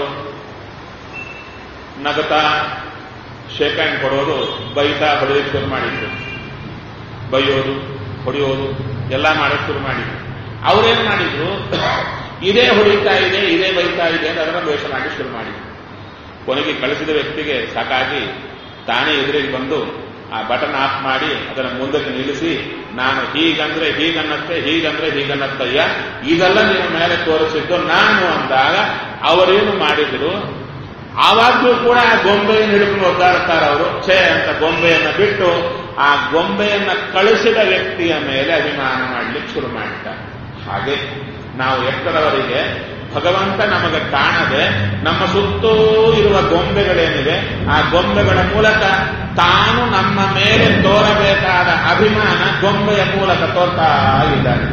ನಗತಾ ಶೇಕ್ ಹ್ಯಾಂಡ್ ಕೊಡೋದು, ಬೈತಾ ಹೊಡೆಯೋದು ಶುರು ಮಾಡಿದ್ರು. ಬೈಯೋದು ಹೊಡೆಯೋದು ಎಲ್ಲ ಮಾಡೋದು ಶುರು ಮಾಡಿದ್ರು. ಅವರೇನು ಮಾಡಿದ್ರು, ಇದೇ ಹೊಡಿತಾ ಇದೆ ಇದೇ ಬೈತಾ ಇದೆ ಅಂತ ಅದರ ದ್ವೇಷ ಮಾಡಿ ಶುರು ಮಾಡಿದ್ರು. ಕೊನೆಗೆ ಕಳಿಸಿದ ವ್ಯಕ್ತಿಗೆ ಸಾಕಾಗಿ ತಾನೇ ಎದುರಿಗೆ ಬಂದು ಆ ಬಟನ್ ಆಫ್ ಮಾಡಿ ಅದರ ಮುಂದಕ್ಕೆ ನಿಲ್ಲಿಸಿ, ನಾನು ಹೀಗಂದ್ರೆ ಹೀಗನ್ನತ್ತೆ ಹೀಗಂದ್ರೆ ಹೀಗನ್ನತ್ತಯ್ಯ, ಇದೆಲ್ಲ ನಿಮ್ಮ ಮೇಲೆ ತೋರಿಸಿದ್ದು ನಾನು ಅಂದಾಗ ಅವರೇನು ಮಾಡಿದ್ರು, ಆವಾಗ್ಲೂ ಕೂಡ ಆ ಗೊಂಬೆಯನ್ನು ಹಿಡಿದು ಒದ್ದಾಡ್ತಾರೆ ಅವರು. ಛೇ ಅಂತ ಗೊಂಬೆಯನ್ನು ಬಿಟ್ಟು ಆ ಗೊಂಬೆಯನ್ನು ಕಳಿಸಿದ ವ್ಯಕ್ತಿಯ ಮೇಲೆ ಅಭಿಮಾನ ಮಾಡಲಿಕ್ಕೆ ಶುರು ಮಾಡಿದ್ದಾರೆ. ಹಾಗೆ ನಾವು ಎಷ್ಟರವರೆಗೆ ಭಗವಂತ ನಮಗೆ ಕಾಣದೆ ನಮ್ಮ ಸುತ್ತೂ ಇರುವ ಗೊಂಬೆಗಳೇನಿವೆ ಆ ಗೊಂಬೆಗಳ ಮೂಲಕ ತಾನು ನಮ್ಮ ಮೇಲೆ ತೋರಬೇಕಾದ ಅಭಿಮಾನ ಗೊಂಬೆಯ ಮೂಲಕ ತೋರ್ತಾ ಇದ್ದಾನೆ.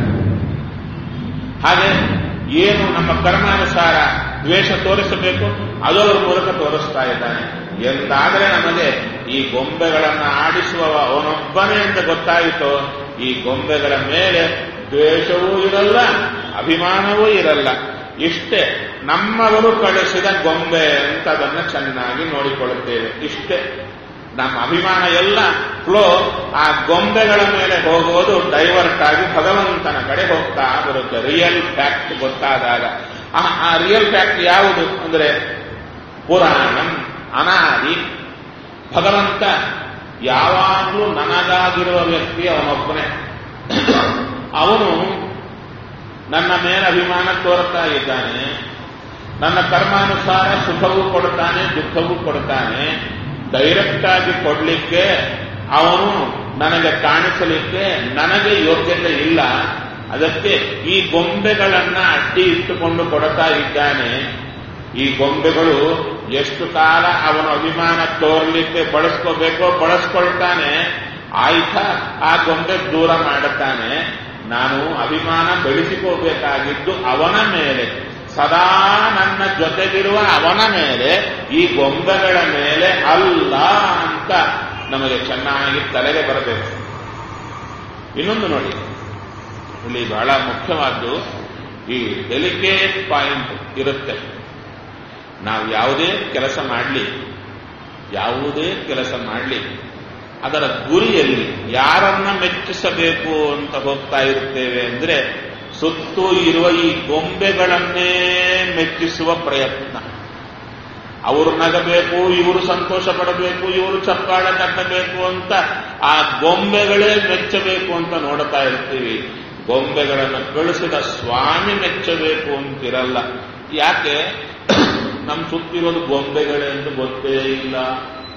ಹಾಗೆ ಏನು ನಮ್ಮ ಕರ್ಮಾನುಸಾರ ದ್ವೇಷ ತೋರಿಸಬೇಕು ಅದರ ಮೂಲಕ ತೋರಿಸ್ತಾ ಇದ್ದಾನೆ. ಎಂದಾದರೆ ನಮಗೆ ಈ ಗೊಂಬೆಗಳನ್ನು ಆಡಿಸುವ ಅವನೊಬ್ಬನೇ ಅಂತ ಗೊತ್ತಾಯಿತೋ ಈ ಗೊಂಬೆಗಳ ಮೇಲೆ ದ್ವೇಷವೂ ಇರಲ್ಲ, ಅಭಿಮಾನವೂ ಇರಲ್ಲ. ಇಷ್ಟೇ ನಮ್ಮವರು ಕಳಿಸಿದ ಗೊಂಬೆ ಅಂತ ಅದನ್ನು ಚೆನ್ನಾಗಿ ನೋಡಿಕೊಳ್ಳುತ್ತೇವೆ. ಇಷ್ಟೇ ನಮ್ಮ ಅಭಿಮಾನ ಎಲ್ಲ ಫ್ಲೋ ಆ ಗೊಂಬೆಗಳ ಮೇಲೆ ಹೋಗೋದು ಡೈವರ್ಟ್ ಆಗಿ ಭಗವಂತನ ಕಡೆ ಹೋಗ್ತಾ ಬರುತ್ತೆ. ರಿಯಲ್ ಫ್ಯಾಕ್ಟ್ ಗೊತ್ತಾದಾಗ ಆ ರಿಯಲ್ ಫ್ಯಾಕ್ಟ್ ಯಾವುದು ಅಂದರೆ ಪುರಾಣಂ ಅನಾದಿ. ಭಗವಂತ ಯಾವಾಗಲೂ ನನಗಾಗಿರುವ ವ್ಯಕ್ತಿ ಅವನೊಬ್ಬನೇ. ಅವನು ನನ್ನ ಮೇಲೆ ಅಭಿಮಾನ ತೋರ್ತಾ ಇದ್ದಾನೆ. ನನ್ನ ಕರ್ಮಾನುಸಾರ ಸುಖವೂ ಕೊಡ್ತಾನೆ ದುಃಖವೂ ಕೊಡ್ತಾನೆ. ಡೈರೆಕ್ಟ್ ಆಗಿ ಕೊಡ್ಲಿಕ್ಕೆ ಅವನು ನನಗೆ ಕಾಣಿಸಲಿಕ್ಕೆ ನನಗೆ ಯೋಗ್ಯತೆ ಇಲ್ಲ. ಅದಕ್ಕೆ ಈ ಗೊಂಬೆಗಳನ್ನ ಅಡ್ಡಿ ಇಟ್ಟುಕೊಂಡು ಕೊಡ್ತಾ ಇದ್ದಾನೆ. ಈ ಗೊಂಬೆಗಳು ಎಷ್ಟು ಕಾಲ ಅವನ ಅಭಿಮಾನ ತೋರ್ಲಿಕ್ಕೆ ಬಳಸ್ಕೋಬೇಕೋ ಬಳಸ್ಕೊಳ್ತಾನೆ. ಆಯ್ತಾ ಆ ಗೊಂಬೆ ದೂರ ಮಾಡುತ್ತಾನೆ. ನಾನು ಅಭಿಮಾನ ಬೆಳೆಸಿಕೋಬೇಕಾಗಿದ್ದು ಅವನ ಮೇಲೆ, ಸದಾ ನನ್ನ ಜೊತೆಗಿರುವ ಅವನ ಮೇಲೆ, ಈ ಗೊಂಬೆಗಳ ಮೇಲೆ ಅಲ್ಲ ಅಂತ ನಮಗೆ ಚೆನ್ನಾಗಿ ತಲೆಗೆ ಬರಬೇಕು. ಇನ್ನೊಂದು ನೋಡಿ, ಇಲ್ಲಿ ಬಹಳ ಮುಖ್ಯವಾದ್ದು ಈ ಡೆಲಿಕೇಟ್ ಪಾಯಿಂಟ್ ಇರುತ್ತೆ. ನಾವು ಯಾವುದೇ ಕೆಲಸ ಮಾಡಲಿ ಯಾವುದೇ ಕೆಲಸ ಮಾಡಲಿ ಅದರ ಗುರಿಯಲ್ಲಿ ಯಾರನ್ನ ಮೆಚ್ಚಿಸಬೇಕು ಅಂತ ಹೋಗ್ತಾ ಇರುತ್ತೇವೆ ಅಂದರೆ ಸುತ್ತೂ ಇರುವ ಈ ಗೊಂಬೆಗಳನ್ನೇ ಮೆಚ್ಚಿಸುವ ಪ್ರಯತ್ನ. ಅವರು ನಗಬೇಕು, ಇವರು ಸಂತೋಷ ಪಡಬೇಕು, ಇವರು ಚಪ್ಪಾಳೆ ತಟ್ಟಬೇಕು ಅಂತ ಆ ಗೊಂಬೆಗಳೇ ಮೆಚ್ಚಬೇಕು ಅಂತ ನೋಡ್ತಾ ಇರ್ತೀವಿ. ಗೊಂಬೆಗಳನ್ನು ಕಳಿಸಿದ ಸ್ವಾಮಿ ಮೆಚ್ಚಬೇಕು ಅಂತಿರಲ್ಲ. ಯಾಕೆ? ನಮ್ಮ ಸುತ್ತಿರೋದು ಗೊಂಬೆಗಳೇ ಅಂತ ಗೊತ್ತೇ ಇಲ್ಲ.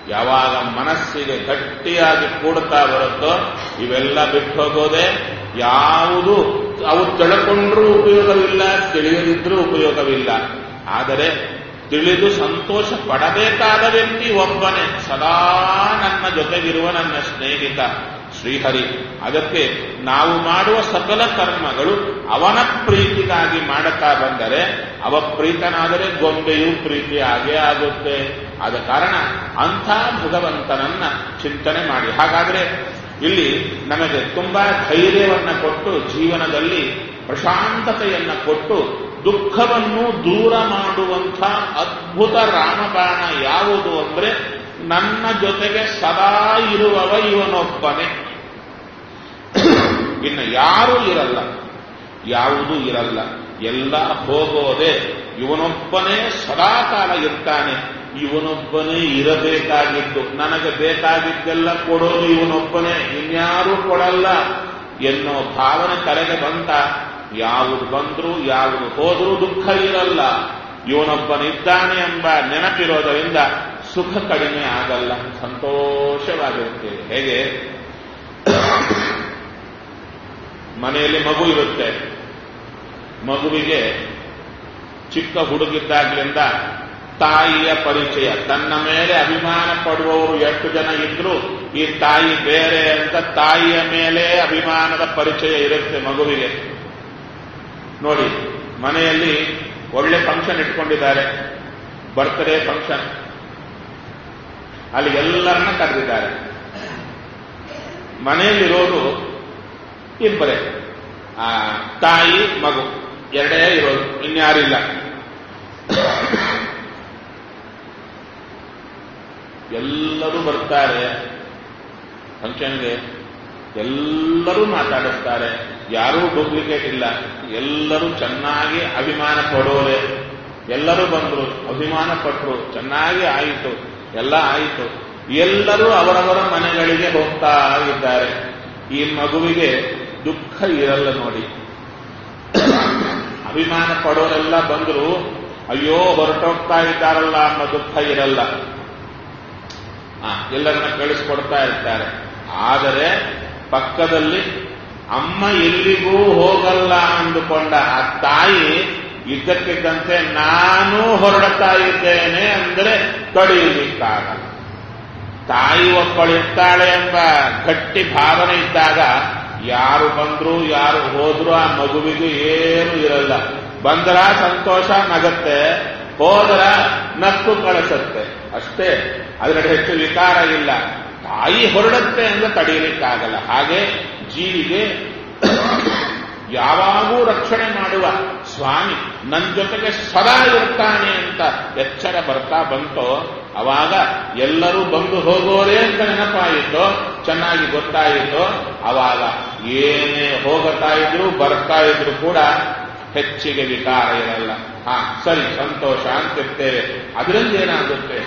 ಯಾವಾಗ ಮನಸ್ಸಿಗೆ ಗಟ್ಟಿಯಾಗಿ ಕೂಡುತ್ತಾ ಬರುತ್ತೋ ಇವೆಲ್ಲ ಬಿಟ್ಟು ಹೋಗೋದೇ. ಯಾವುದು ಅವು ತಿಳ್ಕೊಂಡ್ರೂ ಉಪಯೋಗವಿಲ್ಲ, ತಿಳಿಯದಿದ್ರೂ ಉಪಯೋಗವಿಲ್ಲ. ಆದರೆ ತಿಳಿದು ಸಂತೋಷ ಪಡಬೇಕಾದ ವ್ಯಕ್ತಿ ಒಬ್ಬನೇ, ಸದಾ ನನ್ನ ಜೊತೆಗಿರುವ ನನ್ನ ಸ್ನೇಹಿತ ಶ್ರೀಹರಿ. ಅದಕ್ಕೆ ನಾವು ಮಾಡುವ ಸಕಲ ಕರ್ಮಗಳು ಅವನ ಪ್ರೀತಿಗಾಗಿ ಮಾಡುತ್ತಾ ಬಂದರೆ ಅವ ಪ್ರೀತನಾದರೆ ಗೊಂಬೆಯೂ ಪ್ರೀತಿ ಆಗೇ ಆಗುತ್ತೆ. ಆದ ಕಾರಣ ಅಂಥ ಭಗವಂತನನ್ನ ಚಿಂತನೆ ಮಾಡಿ. ಹಾಗಾದರೆ ಇಲ್ಲಿ ನಮಗೆ ತುಂಬಾ ಧೈರ್ಯವನ್ನ ಕೊಟ್ಟು, ಜೀವನದಲ್ಲಿ ಪ್ರಶಾಂತತೆಯನ್ನ ಕೊಟ್ಟು, ದುಃಖವನ್ನು ದೂರ ಮಾಡುವಂಥ ಅದ್ಭುತ ರಾಮಬಾಣ ಯಾವುದು ಅಂದ್ರೆ ನನ್ನ ಜೊತೆಗೆ ಸದಾ ಇರುವವ ಇವನೊಬ್ಬನೇ, ಇನ್ನು ಯಾರೂ ಇರಲ್ಲ, ಯಾವುದೂ ಇರಲ್ಲ, ಎಲ್ಲ ಹೋಗೋದೆ. ಇವನೊಬ್ಬನೇ ಸದಾ ಕಾಲ ಇರ್ತಾನೆ. ಇವನೊಬ್ಬನೇ ಇರಬೇಕಾಗಿದ್ದು, ನನಗೆ ಬೇಕಾಗಿದ್ದೆಲ್ಲ ಕೊಡೋದು ಇವನೊಬ್ಬನೇ, ಇನ್ಯಾರೂ ಕೊಡಲ್ಲ ಎನ್ನೋ ಭಾವನೆ ತಲೆಗೆ ಬಂತ. ಯಾವುದು ಬಂದ್ರೂ ಯಾವುದು ಹೋದ್ರೂ ದುಃಖ ಇರಲ್ಲ, ಇವನೊಬ್ಬನಿದ್ದಾನೆ ಎಂಬ ನೆನಪಿರೋದರಿಂದ ಸುಖ ಕಡಿಮೆ ಆಗಲ್ಲ, ಸಂತೋಷವಾಗಿರುತ್ತೇವೆ. ಹೇಗೆ ಮನೆಯಲ್ಲಿ ಮಗು ಇರುತ್ತೆ, ಮಗುವಿಗೆ ಚಿಕ್ಕ ಹುಡುಗಿದ್ದಾಗ್ಲಿಂದ ತಾಯಿಯ ಪರಿಚಯ, ತನ್ನ ಮೇಲೆ ಅಭಿಮಾನ ಪಡುವವರು ಎಷ್ಟು ಜನ ಇದ್ರು ಈ ತಾಯಿ ಬೇರೆ ಅಂತ ತಾಯಿಯ ಮೇಲೆ ಅಭಿಮಾನದ ಪರಿಚಯ ಇರುತ್ತೆ ಮಗುವಿಗೆ. ನೋಡಿ, ಮನೆಯಲ್ಲಿ ಒಳ್ಳೆ ಫಂಕ್ಷನ್ ಇಟ್ಕೊಂಡಿದ್ದಾರೆ, ಬರ್ತ್ಡೇ ಫಂಕ್ಷನ್, ಅಲ್ಲಿ ಎಲ್ಲರನ್ನ ಕರೆದಿದ್ದಾರೆ. ಮನೆಯಲ್ಲಿರೋದು ಇಬ್ಬರೇ, ಆ ತಾಯಿ ಮಗು ಎರಡೇ ಇರೋದು, ಇನ್ಯಾರಿಲ್ಲ. ಎಲ್ಲರೂ ಬರ್ತಾರೆ ಫಂಕ್ಷನ್ಗೆ, ಎಲ್ಲರೂ ಮಾತಾಡಿಸ್ತಾರೆ, ಯಾರೂ ಡೂಪ್ಲಿಕೇಟ್ ಇಲ್ಲ, ಎಲ್ಲರೂ ಚೆನ್ನಾಗಿ ಅಭಿಮಾನ ಪಡೋರೆ. ಎಲ್ಲರೂ ಬಂದರು, ಅಭಿಮಾನ ಪಟ್ಟರು, ಚೆನ್ನಾಗಿ ಆಯಿತು, ಎಲ್ಲ ಆಯಿತು. ಎಲ್ಲರೂ ಅವರವರ ಮನೆಗಳಿಗೆ ಹೋಗ್ತಾ ಇದ್ದಾರೆ. ಈ ಮಗುವಿಗೆ ದುಃಖ ಇರಲ್ಲ ನೋಡಿ. ಅಭಿಮಾನ ಪಡೋರೆಲ್ಲ ಬಂದರು, ಅಯ್ಯೋ ಹೊರಟೋಗ್ತಾ ಇದ್ದಾರಲ್ಲ ಅನ್ನೋ ದುಃಖ ಇರಲ್ಲ. ಆ ಎಲ್ಲರನ್ನ ಕಳಿಸ್ಕೊಡ್ತಾ ಇರ್ತಾರೆ. ಆದರೆ ಪಕ್ಕದಲ್ಲಿ ಅಮ್ಮ ಎಲ್ಲಿಗೂ ಹೋಗಲ್ಲ ಅಂದುಕೊಂಡ ಆ ತಾಯಿ ಇದ್ದಕ್ಕಿದ್ದಂತೆ ನಾನು ಹೊರಡುತ್ತಾ ಇದ್ದೇನೆ ಅಂದರೆ ತಡೆಯಲಿಕ್ಕಾಗಲ್ಲ. ತಾಯಿ ಒಬ್ಬಳಿರ್ತಾಳೆ ಎಂಬ ಗಟ್ಟಿ ಭಾವನೆ ಇದ್ದಾಗ ಯಾರು ಬಂದ್ರು ಯಾರು ಹೋದ್ರು ಆ ಮಗುವಿಗೂ ಏನು ಇರಲ್ಲ. ಬಂದರ ಸಂತೋಷ ನಗತ್ತೆ, ಹೋದರ ನಕ್ಕು ಕಳಿಸುತ್ತೆ, ಅಷ್ಟೇ. ಅದರಲ್ಲಿ ಹೆಚ್ಚು ವಿಕಾರ ಇಲ್ಲ. ತಾಯಿ ಹೊರಡುತ್ತೆ ಅಂದ್ರೆ ತಡೆಯಲಿಕ್ಕಾಗಲ್ಲ. ಹಾಗೆ ಜೀವಿಗೆ ಯಾವಾಗೂ ರಕ್ಷಣೆ ಮಾಡುವ ಸ್ವಾಮಿ ನನ್ನ ಜೊತೆಗೆ ಸದಾ ಇರ್ತಾನೆ ಅಂತ ಎಚ್ಚರ ಬರ್ತಾ ಬಂತೋ ಅವಾಗ ಎಲ್ಲರೂ ಬಂದು ಹೋಗೋರೇ ಅಂತ ನೆನಪಾಯಿತೋ, ಚೆನ್ನಾಗಿ ಗೊತ್ತಾಯಿತೋ, ಅವಾಗ ಏನೇ ಹೋಗುತ್ತಾ ಇದ್ರು ಬರ್ತಾ ಇದ್ರು ಕೂಡ ಹೆಚ್ಚಿಗೆ ವಿಕಾರ ಇರಲ್ಲ. ಹಾ ಸರಿ, ಸಂತೋಷ ಅಂತಿರ್ತೇವೆ. ಅದರಿಂದ ಏನಾಗುತ್ತೆ,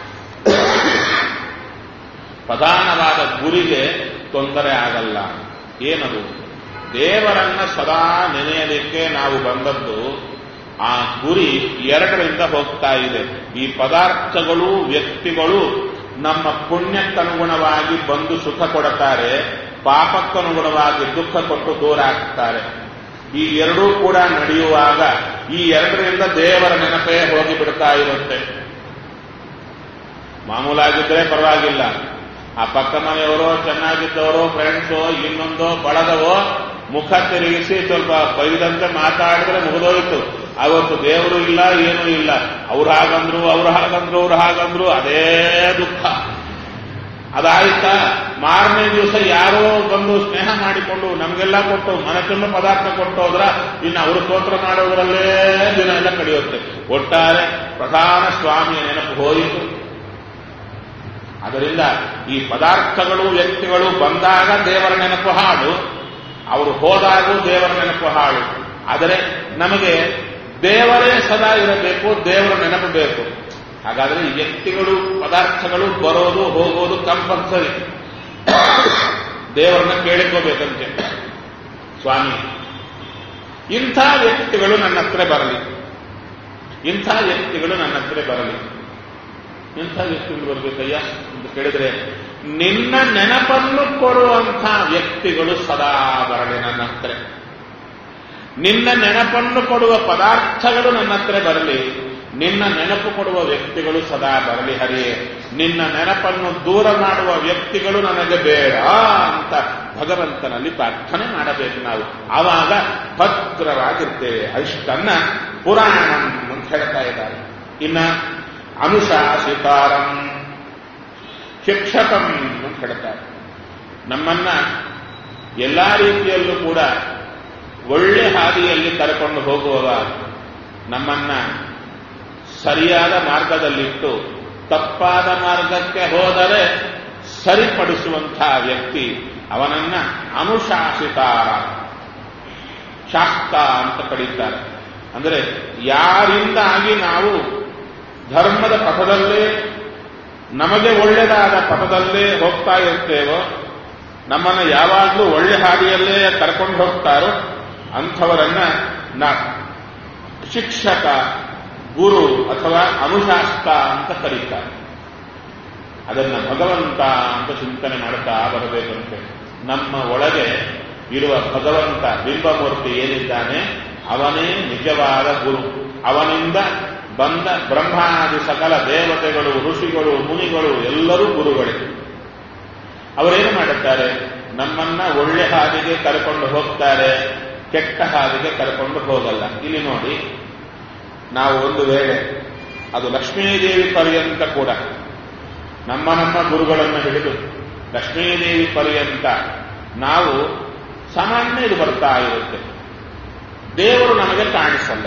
ಪ್ರಧಾನವಾದ ಗುರಿಗೆ ತೊಂದರೆ ಆಗಲ್ಲ. ಏನದು? ದೇವರನ್ನ ಸದಾ ನೆನೆಯಲಿಕ್ಕೆ ನಾವು ಬಂದದ್ದು. ಆ ಗುರಿ ಎರಡರಿಂದ ಹೋಗ್ತಾ ಇದೆ. ಈ ಪದಾರ್ಥಗಳು, ವ್ಯಕ್ತಿಗಳು ನಮ್ಮ ಪುಣ್ಯಕ್ಕನುಗುಣವಾಗಿ ಬಂದು ಸುಖ ಕೊಡುತ್ತಾರೆ, ಪಾಪಕ್ಕನುಗುಣವಾಗಿ ದುಃಖ ಕೊಟ್ಟು ದೂರ ಆಗ್ತಾರೆ. ಈ ಎರಡೂ ಕೂಡ ನಡೆಯುವಾಗ ಈ ಎರಡರಿಂದ ದೇವರ ನೆನಪೇ ಹೋಗಿ ಬಿಡ್ತಾ ಇರುತ್ತೆ. ಮಾಮೂಲಾಗಿದ್ದರೆ ಪರವಾಗಿಲ್ಲ, ಆ ಪಕ್ಕ ಮನೆಯವರೋ, ಚೆನ್ನಾಗಿದ್ದವರೋ, ಫ್ರೆಂಡ್ಸೋ, ಇನ್ನೊಂದೋ ಬಳದವೋ ಮುಖ ತಿರುಗಿಸಿ ಸ್ವಲ್ಪ ಬೈದಂತೆ ಮಾತಾಡಿದ್ರೆ ಮುಗಿದೋಯ್ತು. ಅವತ್ತು ದೇವರು ಇಲ್ಲ, ಏನೂ ಇಲ್ಲ. ಅವ್ರು ಹಾಗಂದ್ರು, ಅವ್ರು ಹಾಗಂದ್ರು, ಅವ್ರು ಹಾಗಂದ್ರು, ಅದೇ ದುಃಖ. ಅದಾಯ್ತಾ, ಮಾರನೇ ದಿವಸ ಯಾರೋ ಬಂದು ಸ್ನೇಹ ಮಾಡಿಕೊಂಡು ನಮಗೆಲ್ಲ ಕೊಟ್ಟು ಮನೆ ತುಂಬ ಪದಾರ್ಥ ಕೊಟ್ಟು ಹೋದ್ರ ಇನ್ನು ಅವರು ಸ್ತೋತ್ರ ಮಾಡೋದ್ರಲ್ಲೇ ದಿನ ಎಲ್ಲ ಕಳೆಯುತ್ತೆ. ಒಟ್ಟಾರೆ ಪ್ರಧಾನ ಸ್ವಾಮಿಯ ನೆನಪು ಹೋಯಿತು. ಅದರಿಂದ ಈ ಪದಾರ್ಥಗಳು, ವ್ಯಕ್ತಿಗಳು ಬಂದಾಗ ದೇವರ ನೆನಪು ಹಾಡು, ಅವರು ಹೋದಾಗೂ ದೇವರ ನೆನಪು ಹಾಡು. ಆದರೆ ನಮಗೆ ದೇವರೇ ಸದಾ ಇರಬೇಕು, ದೇವರ ನೆನಪು ಬೇಕು. ಹಾಗಾದರೆ ಈ ವ್ಯಕ್ತಿಗಳು, ಪದಾರ್ಥಗಳು ಬರೋದು ಹೋಗೋದು ಕಂಪಲ್ಸರಿ. ದೇವರನ್ನ ಕೇಳಿಕೋಬೇಕಂತೆ, ಸ್ವಾಮಿ ಇಂಥ ವ್ಯಕ್ತಿಗಳು ನನ್ನ ಹತ್ರ ಬರಲಿ, ಇಂಥ ವ್ಯಕ್ತಿಗಳು ನನ್ನ ಹತ್ರ ಬರಲಿ. ಎಂಥ ವ್ಯಕ್ತಿಗಳು ಬರಬೇಕಯ್ಯ ಅಂತ ಕೇಳಿದ್ರೆ, ನಿನ್ನ ನೆನಪನ್ನು ಕೊಡುವಂಥ ವ್ಯಕ್ತಿಗಳು ಸದಾ ಬರಲಿ ನನ್ನ ಹತ್ರ. ನಿನ್ನ ನೆನಪನ್ನು ಕೊಡುವ ಪದಾರ್ಥಗಳು ನನ್ನ ಹತ್ರ ಬರಲಿ, ನಿನ್ನ ನೆನಪು ಕೊಡುವ ವ್ಯಕ್ತಿಗಳು ಸದಾ ಬರಲಿ ಹರಿಯೇ. ನಿನ್ನ ನೆನಪನ್ನು ದೂರ ಮಾಡುವ ವ್ಯಕ್ತಿಗಳು ನನಗೆ ಬೇಡ ಅಂತ ಭಗವಂತನಲ್ಲಿ ಪ್ರಾರ್ಥನೆ ಮಾಡಬೇಕು ನಾವು. ಆವಾಗ ಭದ್ರವಾಗಿರ್ತೇವೆ. ಅಷ್ಟನ್ನ ಪುರಾಣಂ ಅಂತ ಹೇಳ್ತಾ ಇದ್ದಾರೆ. ಇನ್ನ ಅನುಶಾಸಿತಾರಂ ಶಿಕ್ಷಕಂ ಅಂತ ಹೇಳ್ತಾರೆ. ನಮ್ಮನ್ನ ಎಲ್ಲಾ ರೀತಿಯಲ್ಲೂ ಕೂಡ ಒಳ್ಳೆ ಹಾದಿಯಲ್ಲಿ ಕರ್ಕೊಂಡು ಹೋಗುವವ, ನಮ್ಮನ್ನ ಸರಿಯಾದ ಮಾರ್ಗದಲ್ಲಿಟ್ಟು ತಪ್ಪಾದ ಮಾರ್ಗಕ್ಕೆ ಹೋದರೆ ಸರಿಪಡಿಸುವಂತಹ ವ್ಯಕ್ತಿ, ಅವನನ್ನ ಅನುಶಾಸಿತಾರ ಶಾಸ್ತ ಅಂತ ಕರೀತಾರೆ. ಅಂದರೆ ಯಾರಿಂದಾಗಿ ನಾವು ಧರ್ಮದ ಪಥದಲ್ಲೇ ನಮಗೆ ಒಳ್ಳೆಯದಾದ ಪಥದಲ್ಲೇ ಹೋಗ್ತಾ ಇರ್ತೇವೋ, ನಮ್ಮನ್ನು ಯಾವಾಗಲೂ ಒಳ್ಳೆ ಹಾದಿಯಲ್ಲೇ ಕರ್ಕೊಂಡು ಹೋಗ್ತಾರೋ ಅಂಥವರನ್ನ ನಾ ಶಿಕ್ಷಕ, ಗುರು ಅಥವಾ ಅನುಶಾಸ್ತ ಅಂತ ಕರೀತಾರೆ. ಅದನ್ನ ಭಗವಂತ ಅಂತ ಚಿಂತನೆ ಮಾಡುತ್ತಾ ಬರಬೇಕಂತೆ. ನಮ್ಮ ಒಳಗೆ ಇರುವ ಭಗವಂತ ಬಿಂಬಮೂರ್ತಿ ಏನಿದ್ದಾನೆ ಅವನೇ ನಿಜವಾದ ಗುರು. ಅವನಿಂದ ಬಂದ ಬ್ರಹ್ಮಾದಿ ಸಕಲ ದೇವತೆಗಳು, ಋಷಿಗಳು, ಮುನಿಗಳು ಎಲ್ಲರೂ ಗುರುಗಳೇ. ಅವರೇನು ಮಾಡುತ್ತಾರೆ? ನಮ್ಮನ್ನ ಒಳ್ಳೆ ಹಾದಿಗೆ ಕರ್ಕೊಂಡು ಹೋಗ್ತಾರೆ, ಕೆಟ್ಟ ಹಾದಿಗೆ ಕರ್ಕೊಂಡು ಹೋಗಲ್ಲ. ಇಲ್ಲಿ ನೋಡಿ, ನಾವು ಒಂದು ವೇಳೆ ಅದು ಲಕ್ಷ್ಮೀದೇವಿ ಪರ್ಯಂತ ಕೂಡ ನಮ್ಮ ನಮ್ಮ ಗುರುಗಳನ್ನು ಹಿಡಿದು ಲಕ್ಷ್ಮೀದೇವಿ ಪರ್ಯಂತ ನಾವು ಸಾಮಾನ್ಯ ಇದು ಬರ್ತಾ ಇರುತ್ತೆ. ದೇವರು ನಮಗೆ ಕಾಣಿಸಲ್ಲ.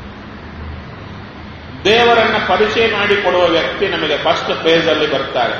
ದೇವರನ್ನ ಪರಿಚಯ ಮಾಡಿಕೊಡುವ ವ್ಯಕ್ತಿ ನಮಗೆ ಫಸ್ಟ್ ಫೇಸ್ ಅಲ್ಲಿ ಬರ್ತಾರೆ.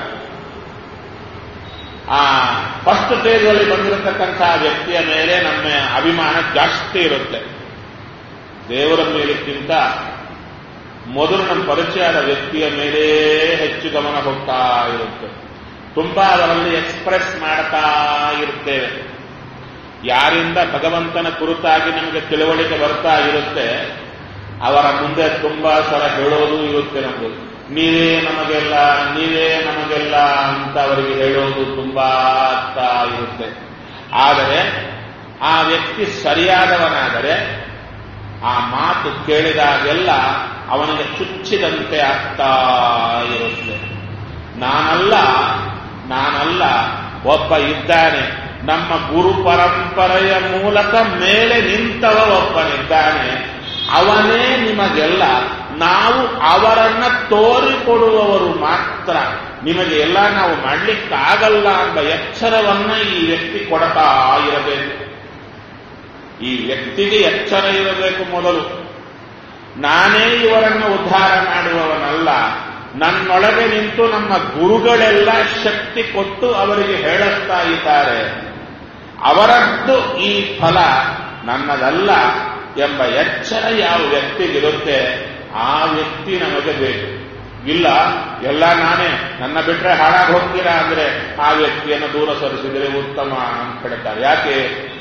ಆ ಫಸ್ಟ್ ಫೇಸ್ ಅಲ್ಲಿ ಬಂದಿರತಕ್ಕಂತಹ ವ್ಯಕ್ತಿಯ ಮೇಲೆ ನಮ್ಮ ಅಭಿಮಾನ ಜಾಸ್ತಿ ಇರುತ್ತೆ. ದೇವರ ಮೇಲಕ್ಕಿಂತ ಮೊದಲು ನಮ್ಮ ಪರಿಚಯದ ವ್ಯಕ್ತಿಯ ಮೇಲೆ ಹೆಚ್ಚು ಗಮನ ಹೋಗ್ತಾ ಇರುತ್ತೆ. ತುಂಬಾ ಅದರಲ್ಲಿ ಎಕ್ಸ್ಪ್ರೆಸ್ ಮಾಡ್ತಾ ಇರ್ತೇವೆ. ಯಾರಿಂದ ಭಗವಂತನ ಕುರಿತಾಗಿ ನಮಗೆ ತಿಳುವಳಿಕೆ ಬರ್ತಾ ಇರುತ್ತೆ, ಅವರ ಮುಂದೆ ತುಂಬಾ ಸಲ ಹೇಳೋದು ಇರುತ್ತೆ. ನಮಗೆ ನೀವೇ ನಮಗೆಲ್ಲ, ನೀವೇ ನಮಗೆಲ್ಲ ಅಂತ ಅವರಿಗೆ ಹೇಳೋದು ತುಂಬಾ ಆಗ್ತಾ ಇರುತ್ತೆ. ಆದರೆ ಆ ವ್ಯಕ್ತಿ ಸರಿಯಾದವನಾದರೆ ಆ ಮಾತು ಕೇಳಿದಾಗೆಲ್ಲ ಅವನಿಗೆ ಚುಚ್ಚಿದಂತೆ ಆಗ್ತಾ ಇರುತ್ತೆ. ನಾನಲ್ಲ ನಾನಲ್ಲ ಒಬ್ಬ ಇದ್ದಾನೆ, ನಮ್ಮ ಗುರು ಪರಂಪರೆಯ ಮೂಲಕ ಮೇಲೆ ನಿಂತವ ಒಬ್ಬನಿದ್ದಾನೆ, ಅವನೇ ನಿಮಗೆಲ್ಲ. ನಾವು ಅವರನ್ನ ತೋರಿಕೊಡುವವರು ಮಾತ್ರ. ನಿಮಗೆ ಎಲ್ಲ ನಾವು ಮಾಡಲಿಕ್ಕಾಗಲ್ಲ ಎಂಬ ಎಚ್ಚರವನ್ನ ಈ ವ್ಯಕ್ತಿ ಕೊಡ್ತಾ ಇರಬೇಕು. ಈ ವ್ಯಕ್ತಿಗೆ ಎಚ್ಚರ ಇರಬೇಕು. ಮೊದಲು ನಾನೇ ಇವರನ್ನು ಉದ್ಧಾರ ಮಾಡುವವನಲ್ಲ, ನನ್ನೊಳಗೆ ನಿಂತು ನಮ್ಮ ಗುರುಗಳೆಲ್ಲ ಶಕ್ತಿ ಕೊಟ್ಟು ಅವರಿಗೆ ಹೇಳಿಸ್ತಾ ಇದ್ದಾರೆ, ಅವರದ್ದು ಈ ಫಲ ನನ್ನದಲ್ಲ ಎಂಬ ಎಚ್ಚರ ಯಾವ ವ್ಯಕ್ತಿಗಿರುತ್ತೆ ಆ ವ್ಯಕ್ತಿ ನಮಗೆ ಬೇಕು. ಇಲ್ಲ ಎಲ್ಲ ನಾನೇ, ನನ್ನ ಬಿಟ್ರೆ ಹಾಳಾಗಿ ಹೋಗ್ತೀರಾ ಅಂದ್ರೆ ಆ ವ್ಯಕ್ತಿಯನ್ನು ದೂರ ಸರಿಸಿದರೆ ಉತ್ತಮ ಅಂತ ಹೇಳ್ತಾರೆ. ಯಾಕೆ?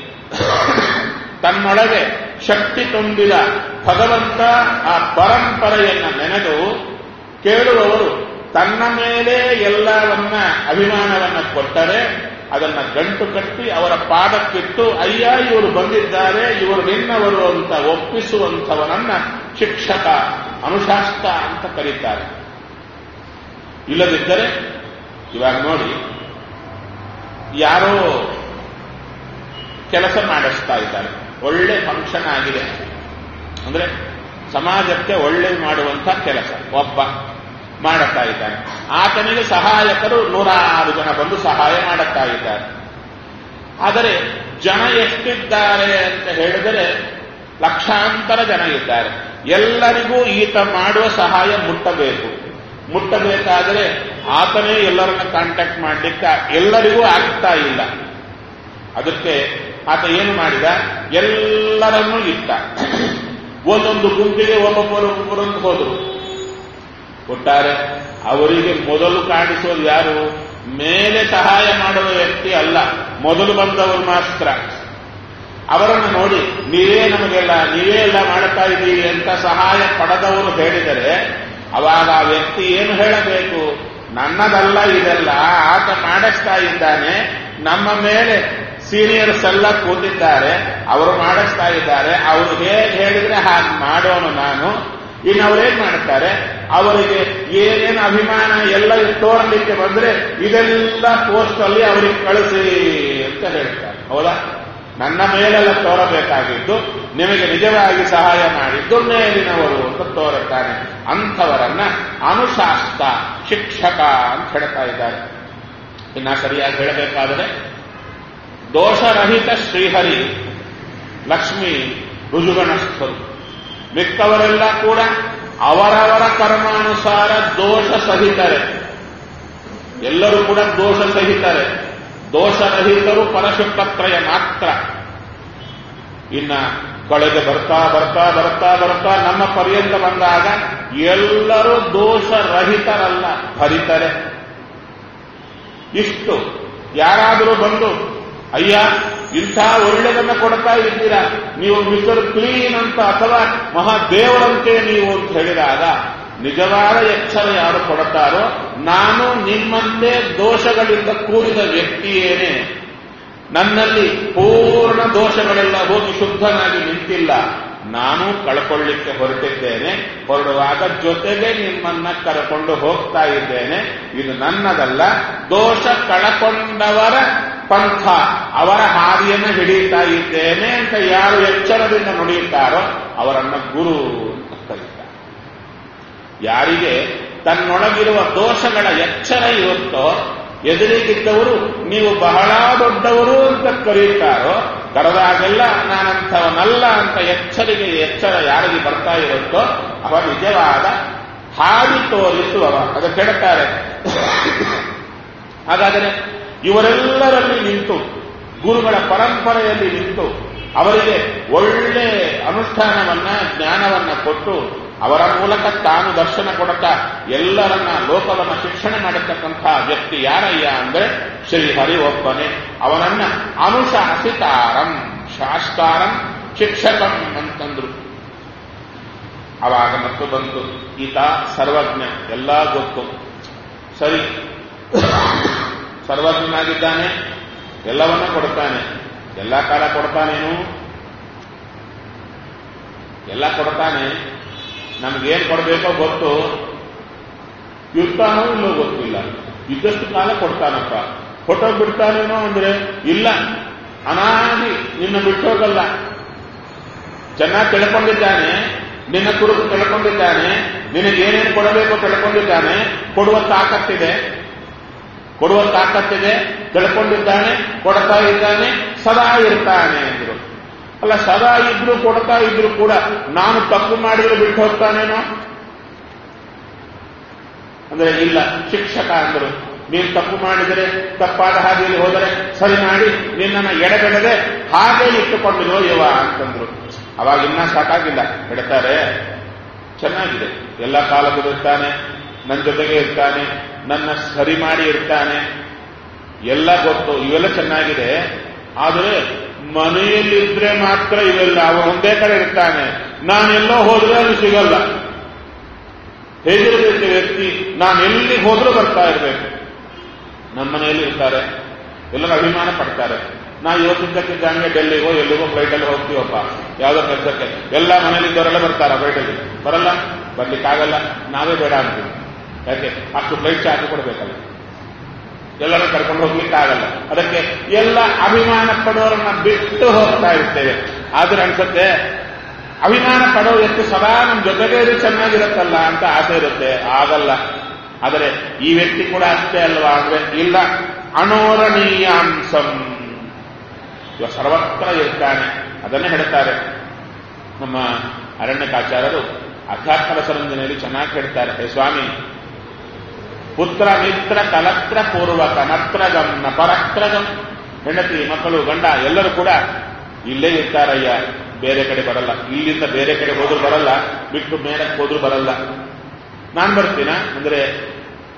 ತನ್ನೊಳಗೆ ಶಕ್ತಿ ತುಂಬಿದ ಭಗವಂತ ಆ ಪರಂಪರೆಯನ್ನು ನೆನೆದು ಕೇಳುವವರು ತನ್ನ ಮೇಲೆ ಎಲ್ಲವನ್ನ ಅಭಿಮಾನವನ್ನ ಕೊಟ್ಟರೆ ಅದನ್ನ ಗಂಟು ಕಟ್ಟಿ ಅವರ ಪಾದಕ್ಕಿಟ್ಟು ಅಯ್ಯ ಇವರು ಬಂದಿದ್ದಾರೆ, ಇವರು ನಿನ್ನವರು ಅಂತ ಒಪ್ಪಿಸುವಂಥವನನ್ನ ಶಿಕ್ಷಕ, ಅನುಶಾಸ್ತ ಅಂತ ಕರೀತಾರೆ. ಇಲ್ಲದಿದ್ದರೆ ಇವಾಗ ನೋಡಿ, ಯಾರೋ ಕೆಲಸ ಮಾಡಿಸ್ತಾ ಇದ್ದಾರೆ, ಒಳ್ಳೆ ಫಂಕ್ಷನ್ ಆಗಿದೆ ಅಂದ್ರೆ ಸಮಾಜಕ್ಕೆ ಒಳ್ಳೇದು ಮಾಡುವಂತ ಕೆಲಸ ಒಬ್ಬ ಮಾಡುತ್ತಾ ಇದ್ದಾನೆ. ಆತನಿಗೆ ಸಹಾಯಕರು ನೂರಾರು ಜನ ಬಂದು ಸಹಾಯ ಮಾಡುತ್ತಾ ಇದ್ದಾರೆ. ಆದರೆ ಜನ ಎಷ್ಟಿದ್ದಾರೆ ಅಂತ ಹೇಳಿದರೆ ಲಕ್ಷಾಂತರ ಜನ ಇದ್ದಾರೆ. ಎಲ್ಲರಿಗೂ ಈತ ಮಾಡುವ ಸಹಾಯ ಮುಟ್ಟಬೇಕು. ಮುಟ್ಟಬೇಕಾದರೆ ಆತನೇ ಎಲ್ಲರನ್ನ ಕಾಂಟ್ಯಾಕ್ಟ್ ಮಾಡಲಿಕ್ಕೆ ಎಲ್ಲರಿಗೂ ಆಗ್ತಾ ಇಲ್ಲ. ಅದಕ್ಕೆ ಆತ ಏನು ಮಾಡಿದ? ಎಲ್ಲರನ್ನೂ ಇಟ್ಟ. ಒಂದೊಂದು ಗುಂಪಿಗೆ ಒಬ್ಬೊಬ್ಬರು ಒಬ್ಬೊಬ್ಬರನ್ನು ಹೋದರು. ಒಟ್ಟಾರೆ ಅವರಿಗೆ ಮೊದಲು ಕಾಣಿಸೋದು ಯಾರು? ಮೇಲೆ ಸಹಾಯ ಮಾಡುವ ವ್ಯಕ್ತಿ ಅಲ್ಲ, ಮೊದಲು ಬಂದವರು ಮಾತ್ರ. ಅವರನ್ನು ನೋಡಿ ನೀವೇ ನಮಗೆಲ್ಲ, ನೀವೇ ಎಲ್ಲ ಮಾಡ್ತಾ ಇದ್ದೀವಿ ಅಂತ ಸಹಾಯ ಪಡೆದವರು ಹೇಳಿದರೆ ಅವಾಗ ಆ ವ್ಯಕ್ತಿ ಏನು ಹೇಳಬೇಕು? ನನ್ನದಲ್ಲ ಇದೆಲ್ಲ, ಆತ ಮಾಡಿಸ್ತಾ ಇದ್ದಾನೆ, ನಮ್ಮ ಮೇಲೆ ಸೀನಿಯರ್ಸ್ ಎಲ್ಲ ಕೂತಿದ್ದಾರೆ, ಅವರು ಮಾಡಿಸ್ತಾ ಇದ್ದಾರೆ, ಅವರು ಹೇಗೆ ಹೇಳಿದ್ರೆ ಹಾಗೆ ಮಾಡೋನು ನಾನು. ಇನ್ನು ಅವ್ರೇನ್ ಮಾಡ್ತಾರೆ, ಅವರಿಗೆ ಏನೇನು ಅಭಿಮಾನ ಎಲ್ಲ ತೋರಲಿಕ್ಕೆ ಬಂದ್ರೆ ಇದೆಲ್ಲ ಪೋಸ್ಟ್ ಅಲ್ಲಿ ಅವರಿಗೆ ಕಳಿಸಿ ಅಂತ ಹೇಳ್ತಾರೆ. ಹೌದಾ? ನನ್ನ ಮೇಲೆಲ್ಲ ತೋರಬೇಕಾಗಿದ್ದು ನಿಮಗೆ ನಿಜವಾಗಿ ಸಹಾಯ ಮಾಡಿದ್ದು ಮೇಲಿನವರು ಅಂತ ತೋರುತ್ತಾನೆ. ಅಂಥವರನ್ನ ಅನುಶಾಸ್ತ ಶಿಕ್ಷಕ ಅಂತ ಹೇಳ್ತಾ ಇದ್ದಾರೆ. ಇನ್ನ ಸರಿಯಾಗಿ ಹೇಳಬೇಕಾದರೆ ದೋಷರಹಿತ ಶ್ರೀಹರಿ ಲಕ್ಷ್ಮೀ ರುಜುಗಣಸ್ಥರು. ಮಿಕ್ಕವರೆಲ್ಲ ಕೂಡ ಅವರವರ ಕರ್ಮಾನುಸಾರ ದೋಷ ಸಹಿತರೆ, ಎಲ್ಲರೂ ಕೂಡ ದೋಷ ಸಹಿತರೆ. ದೋಷರಹಿತರು ಪರಶುಕ್ಲತ್ರಯ ಮಾತ್ರ. ಇನ್ನ ಕಳೆಗೆ ಬರ್ತಾ ಬರ್ತಾ ಬರ್ತಾ ಬರ್ತಾ ನಮ್ಮ ಪರ್ಯಂತ ಬಂದಾಗ ಎಲ್ಲರೂ ದೋಷರಹಿತರಲ್ಲ, ಭರಿತರೆ. ಇಷ್ಟು ಯಾರಾದರೂ ಬಂದು ಅಯ್ಯ ಇಂಥ ಒಳ್ಳೆದನ್ನ ಕೊಡ್ತಾ ಇದ್ದೀರಾ ನೀವು, ಮಿಸ್ಟರ್ ಕ್ಲೀನ್ ಅಂತ ಅಥವಾ ಮಹಾದೇವರಂತೆ ನೀವು ಅಂತ ಹೇಳಿದಾಗ ನಿಜವಾದ ಎಚ್ಚರ ಯಾರು ಕೊಡುತ್ತಾರೋ, ನಾನು ನಿಮ್ಮಂತೆ ದೋಷಗಳಿಂದ ಕೂಡಿದ ವ್ಯಕ್ತಿಯೇನೆ, ನನ್ನಲ್ಲಿ ಪೂರ್ಣ ದೋಷಗಳೆಲ್ಲ ಹೋಗಿ ಶುದ್ಧನಾಗಿ ನಿಂತಿಲ್ಲ, ನಾನು ಕಳ್ಕೊಳ್ಳಿಕ್ಕೆ ಹೊರಟಿದ್ದೇನೆ, ಹೊರಡುವಾಗ ಜೊತೆಗೆ ನಿಮ್ಮನ್ನ ಕರ್ಕೊಂಡು ಹೋಗ್ತಾ ಇದ್ದೇನೆ, ಇದು ನನ್ನದಲ್ಲ, ದೋಷ ಕಳಕೊಂಡವರ ಪಂಥ, ಅವರ ಹಾದಿಯನ್ನು ಹಿಡಿಯುತ್ತಾ ಇದ್ದೇನೆ ಅಂತ ಯಾರು ಎಚ್ಚರದಿಂದ ನುಡಿಯುತ್ತಾರೋ ಅವರನ್ನ ಗುರು ಅಂತ ಕರೀತಾರೆ. ಯಾರಿಗೆ ತನ್ನೊಳಗಿರುವ ದೋಷಗಳ ಎಚ್ಚರ ಇರುತ್ತೋ, ಎದುರಿಗಿದ್ದವರು ನೀವು ಬಹಳ ದೊಡ್ಡವರು ಅಂತ ಕರೆಯುತ್ತಾರೋ, ಕರೆದಾಗೆಲ್ಲ ನಾನಂಥವನಲ್ಲ ಅಂತ ಎಚ್ಚರಿಗೆ ಎಚ್ಚರ ಯಾರಿಗೆ ಬರ್ತಾ ಇರುತ್ತೋ ಅವ ನಿಜವಾದ ಹಾದಿ ತೋರಿಸುವವ. ಅದಕ್ಕೆ ಹೇಳ್ತಾರೆ. ಹಾಗಾದರೆ ಇವರೆಲ್ಲರಲ್ಲಿ ನಿಂತು, ಗುರುಗಳ ಪರಂಪರೆಯಲ್ಲಿ ನಿಂತು ಅವರಿಗೆ ಒಳ್ಳೆ ಅನುಷ್ಠಾನವನ್ನ ಜ್ಞಾನವನ್ನ ಕೊಟ್ಟು ಅವರ ಮೂಲಕ ತಾನು ದರ್ಶನ ಕೊಡುತ್ತಾ ಎಲ್ಲರನ್ನ ಲೋಕವನ್ನ ಶಿಕ್ಷಣ ಮಾಡತಕ್ಕಂತಹ ವ್ಯಕ್ತಿ ಯಾರಯ್ಯ ಅಂದ್ರೆ ಶ್ರೀಹರಿ ಒಬ್ಬನೇ. ಅವನನ್ನ ಅನುಶಾಸಿತಾರಂ ಶಾಸ್ತಾರಂ ಶಿಕ್ಷಕಂ ಅಂತಂದ್ರು. ಅವಾಗ ಮತ್ತು ಬಂತು, ಈತ ಸರ್ವಜ್ಞ, ಎಲ್ಲ ಗೊತ್ತು, ಸರಿ, ಸರ್ವಜ್ಞನಾಗಿದ್ದಾನೆ, ಎಲ್ಲವನ್ನ ಕೊಡ್ತಾನೆ, ಎಲ್ಲ ಕಾಲ ಕೊಡ್ತಾನೇನು, ಎಲ್ಲ ಕೊಡ್ತಾನೆ, ನಮಗೇನು ಕೊಡಬೇಕೋ ಗೊತ್ತು, ಇರ್ತಾನೋ ಇಲ್ಲೋ ಗೊತ್ತಿಲ್ಲ, ಇದ್ದಷ್ಟು ಕಾಲ ಕೊಡ್ತಾನಪ್ಪ, ಹೊಟ್ಟೋಗಿ ಬಿಡ್ತಾನೇನೋ ಅಂದ್ರೆ ಇಲ್ಲ, ಅನಾದಿ ನಿನ್ನ ಬಿಟ್ಟೋಗಲ್ಲ, ಚೆನ್ನಾಗಿ ತಿಳ್ಕೊಂಡಿದ್ದಾನೆ, ನಿನ್ನ ಕುರಿತು ತಿಳ್ಕೊಂಡಿದ್ದಾನೆ, ನಿನಗೇನೇನು ಕೊಡಬೇಕೋ ತಿಳ್ಕೊಂಡಿದ್ದಾನೆ, ಕೊಡುವ ತಾಕತ್ತಿದೆ, ಕೊಡುವ ತಾಕತ್ತಿದೆ, ತಿಳ್ಕೊಂಡಿದ್ದಾನೆ, ಕೊಡ್ತಾ ಇದ್ದಾನೆ, ಸದಾ ಇರ್ತಾನೆ ಅಂದ್ರು. ಅಲ್ಲ, ಸದಾ ಇದ್ರು ಕೊಡ್ತಾ ಇದ್ರು ಕೂಡ ನಾನು ತಪ್ಪು ಮಾಡಿದ್ರೆ ಬಿಟ್ಟು ಹೋಗ್ತಾನೇನೋ ಅಂದ್ರೆ ಇಲ್ಲ. ಶಿಕ್ಷಕ ಅಂದ್ರು, ನೀನು ತಪ್ಪು ಮಾಡಿದರೆ, ತಪ್ಪಾದ ಹಾದಿಯಲ್ಲಿ ಹೋದರೆ ಸರಿ ಮಾಡಿ ನಿನ್ನನ್ನು ಎಡೆಬಿಡದೆ ಹಾಗೆ ಇಟ್ಟುಕೊಂಡಿರೋ ಯವ ಅಂತಂದ್ರು. ಅವಾಗ ಇನ್ನ ಸಾಕಾಗಿಲ್ಲ, ಹೇಳ್ತಾರೆ ಚೆನ್ನಾಗಿದೆ, ಎಲ್ಲ ಕಾಲಕ್ಕೂ ಇರ್ತಾನೆ, ನನ್ನ ಜೊತೆಗೆ ಇರ್ತಾನೆ, ನನ್ನ ಸರಿ ಮಾಡಿ ಇರ್ತಾನೆ, ಎಲ್ಲ ಗೊತ್ತು, ಇವೆಲ್ಲ ಚೆನ್ನಾಗಿದೆ, ಆದರೆ ಮನೆಯಲ್ಲಿದ್ರೆ ಮಾತ್ರ ಇವೆಲ್ಲ, ಅವನು ಒಂದೇ ಕಡೆ ಇರ್ತಾನೆ, ನಾನೆಲ್ಲೋ ಹೋದ್ರೆ ಅಲ್ಲಿ ಸಿಗಲ್ಲ. ಹೇಗಿರಬೇಕು ವ್ಯಕ್ತಿ? ನಾನು ಎಲ್ಲಿ ಹೋದ್ರೂ ಬರ್ತಾ ಇರಬೇಕು. ನಮ್ಮ ಮನೆಯಲ್ಲಿ ಇರ್ತಾರೆ, ಎಲ್ಲರೂ ಅಭಿಮಾನ ಪಡ್ತಾರೆ, ನಾ ಯೋಚಿದ್ದಕ್ಕಿದ್ದಂಗೆ ಡೆಲ್ಲಿಗೋ ಎಲ್ಲಿಗೋ ಫ್ಲೈಟಲ್ಲಿ ಹೋಗ್ತೀವಪ್ಪ, ಯಾವುದೋ ಕೆಲಸಕ್ಕೆ, ಎಲ್ಲ ಮನೇಲಿದ್ದವರೆಲ್ಲ ಬರ್ತಾರ, ಫ್ಲೈಟಲ್ಲಿ ಬರಲ್ಲ, ಬರ್ಲಿಕ್ಕಾಗಲ್ಲ, ನಾವೇ ಬೇಡ ಅಂತೀವಿ. ಯಾಕೆ? ಅಷ್ಟು ಫ್ಲೈಟ್ ಚಾರ್ಜ್ ಕೊಡಬೇಕಲ್ಲ, ಎಲ್ಲರನ್ನು ಕರ್ಕೊಂಡು ಹೋಗ್ಲಿಕ್ಕಾಗಲ್ಲ. ಅದಕ್ಕೆ ಎಲ್ಲ ಅಭಿಮಾನ ಪಡೋರನ್ನ ಬಿಟ್ಟು ಹೋಗ್ತಾ ಇರ್ತೇವೆ. ಆದ್ರೆ ಅನ್ಸುತ್ತೆ ಅಭಿಮಾನ ಪಡೋ ಎಷ್ಟು ಸದಾ ನಮ್ಮ ಜೊತೆಗೆ ಇದು ಚೆನ್ನಾಗಿರುತ್ತಲ್ಲ ಅಂತ ಆಸೆ ಇರುತ್ತೆ, ಆಗಲ್ಲ. ಆದರೆ ಈ ವ್ಯಕ್ತಿ ಕೂಡ ಅಷ್ಟೇ ಅಲ್ವಾ ಅಂದ್ರೆ ಇಲ್ಲ, ಅಣೋರಣೀಯಾಂಸಂ, ಇವ ಸರ್ವತ್ರ ಇರ್ತಾನೆ. ಅದನ್ನೇ ಹೇಳ್ತಾರೆ ನಮ್ಮ ಅರಣ್ಯಕಾಚಾರ್ಯರು ಅಧ್ಯಾತ್ಮ ರಸರಂಜನೆಯಲ್ಲಿ ಚೆನ್ನಾಗಿ ಹೇಳ್ತಾರೆ. ಹೇ ಸ್ವಾಮಿ, ಪುತ್ರ ಮಿತ್ರ ಕಲತ್ರ ಪೂರ್ವಕ ನತ್ರಗಂ ನ ಪರತ್ರಗಂ, ಹೆಂಡತಿ ಮಕ್ಕಳು ಗಂಡ ಎಲ್ಲರೂ ಕೂಡ ಇಲ್ಲೇ ಇರ್ತಾರಯ್ಯ, ಬೇರೆ ಕಡೆ ಬರಲ್ಲ, ಇಲ್ಲಿಂದ ಬೇರೆ ಕಡೆ ಹೋದ್ರೂ ಬರಲ್ಲ, ಬಿಟ್ಟು ಮೇಲಕ್ಕೆ ಹೋದ್ರೂ ಬರಲ್ಲ. ನಾನ್ ಬರ್ತೀನ ಅಂದ್ರೆ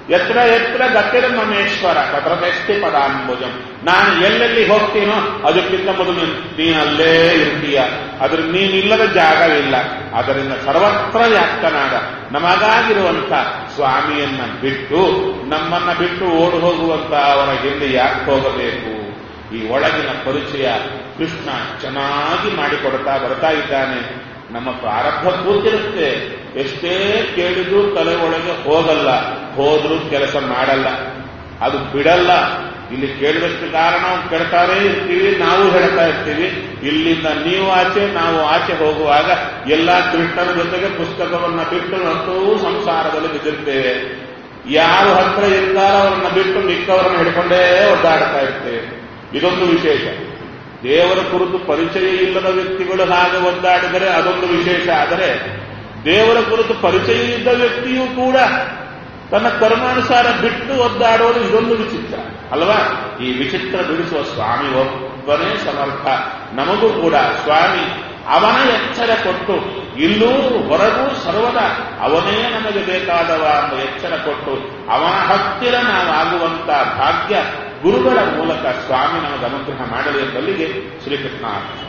ಎತ್ರ ಎತ್ರ ಗತಿರ ಮಮೇಶ್ವರ ತತ್ರಸ್ತಿ ಪದಾಂಬುಜಂ. ನಾನು ಎಲ್ಲೆಲ್ಲಿ ಹೋಗ್ತೀನೋ ಅದಕ್ಕಿಂತ ಮೊದಲು ನೀನಲ್ಲೇ ಇರ್ತೀಯ. ಅದ್ರ ನೀನಿಲ್ಲದ ಜಾಗವಿಲ್ಲ. ಅದರಿಂದ ಸರ್ವತ್ರ ವ್ಯಾಪ್ತನಾದ ನಮಗಾಗಿರುವಂಥ ಸ್ವಾಮಿಯನ್ನ ಬಿಟ್ಟು ನಮ್ಮನ್ನ ಬಿಟ್ಟು ಓಡಿ ಹೋಗುವಂತ ಅವರ ಹಿಂದೆ ಯಾಕೆ ಹೋಗಬೇಕು? ಈ ಒಳಗಿನ ಪರಿಚಯ ಕೃಷ್ಣ ಚೆನ್ನಾಗಿ ಮಾಡಿಕೊಡ್ತಾ ಬರ್ತಾ ಇದ್ದಾನೆ. ನಮ್ಮ ಪ್ರಾರಬ್ಧ ಕೂತಿರುತ್ತೆ. ಎಷ್ಟೇ ಕೇಳಿದ್ರೂ ತಲೆ ಒಳಗೆ ಹೋಗಲ್ಲ, ಹೋದ್ರೂ ಕೆಲಸ ಮಾಡಲ್ಲ, ಅದು ಬಿಡಲ್ಲ. ಇಲ್ಲಿ ಕೇಳಿದಷ್ಟು ಕಾರಣ ಕೇಳ್ತಾರೇ ಇರ್ತೀವಿ, ನಾವು ಹೇಳ್ತಾ ಇರ್ತೀವಿ. ಇಲ್ಲಿಂದ ನೀವು ಆಚೆ, ನಾವು ಆಚೆ ಹೋಗುವಾಗ ಎಲ್ಲಾ ಕೃಷ್ಣನ ಜೊತೆಗೆ ಪುಸ್ತಕವನ್ನ ಬಿಟ್ಟು ಅಂತೂ ಸಂಸಾರದಲ್ಲಿ ಬಿದ್ದಿರ್ತೇವೆ. ಯಾರು ಹತ್ರ ಇರ್ತಾರೋ ಅವರನ್ನ ಬಿಟ್ಟು ಮಿಕ್ಕವರನ್ನ ಹಿಡ್ಕೊಂಡೇ ಒದ್ದಾಡ್ತಾ ಇರ್ತೇವೆ. ಇದೊಂದು ವಿಶೇಷ. ದೇವರ ಕುರಿತು ಪರಿಚಯ ಇಲ್ಲದ ವ್ಯಕ್ತಿಗಳು ಹಾಗೆ ಒದ್ದಾಡಿದರೆ ಅದೊಂದು ವಿಶೇಷ. ಆದರೆ ದೇವರ ಕುರಿತು ಪರಿಚಯ ಇದ್ದ ವ್ಯಕ್ತಿಯೂ ಕೂಡ ತನ್ನ ಕರ್ಮಾನುಸಾರ ಬಿಟ್ಟು ಒದ್ದಾಡೋದು ಇದೊಂದು ವಿಚಿತ್ರ ಅಲ್ವಾ? ಈ ವಿಚಿತ್ರ ಬಿಡಿಸುವ ಸ್ವಾಮಿ ಒಬ್ಬನೇ ಸಮರ್ಥ. ನಮಗೂ ಕೂಡ ಸ್ವಾಮಿ ಅವನ ಎಚ್ಚರ ಕೊಟ್ಟು, ಇಲ್ಲೂ ಹೊರಗೂ ಸರ್ವದ ಅವನೇ ನಮಗೆ ಬೇಕಾದವ ಅಂತ ಎಚ್ಚರ ಕೊಟ್ಟು ಅವನ ಹತ್ತಿರ ನಾವಾಗುವಂತ ಭಾಗ್ಯ ಗುರುಗಳ ಮೂಲಕ ಸ್ವಾಮಿ ನಮಗೆ ಅನುಗ್ರಹ ಮಾಡಲಿ ಎಂಬಲ್ಲಿಗೆ ಶ್ರೀಕೃಷ್ಣ.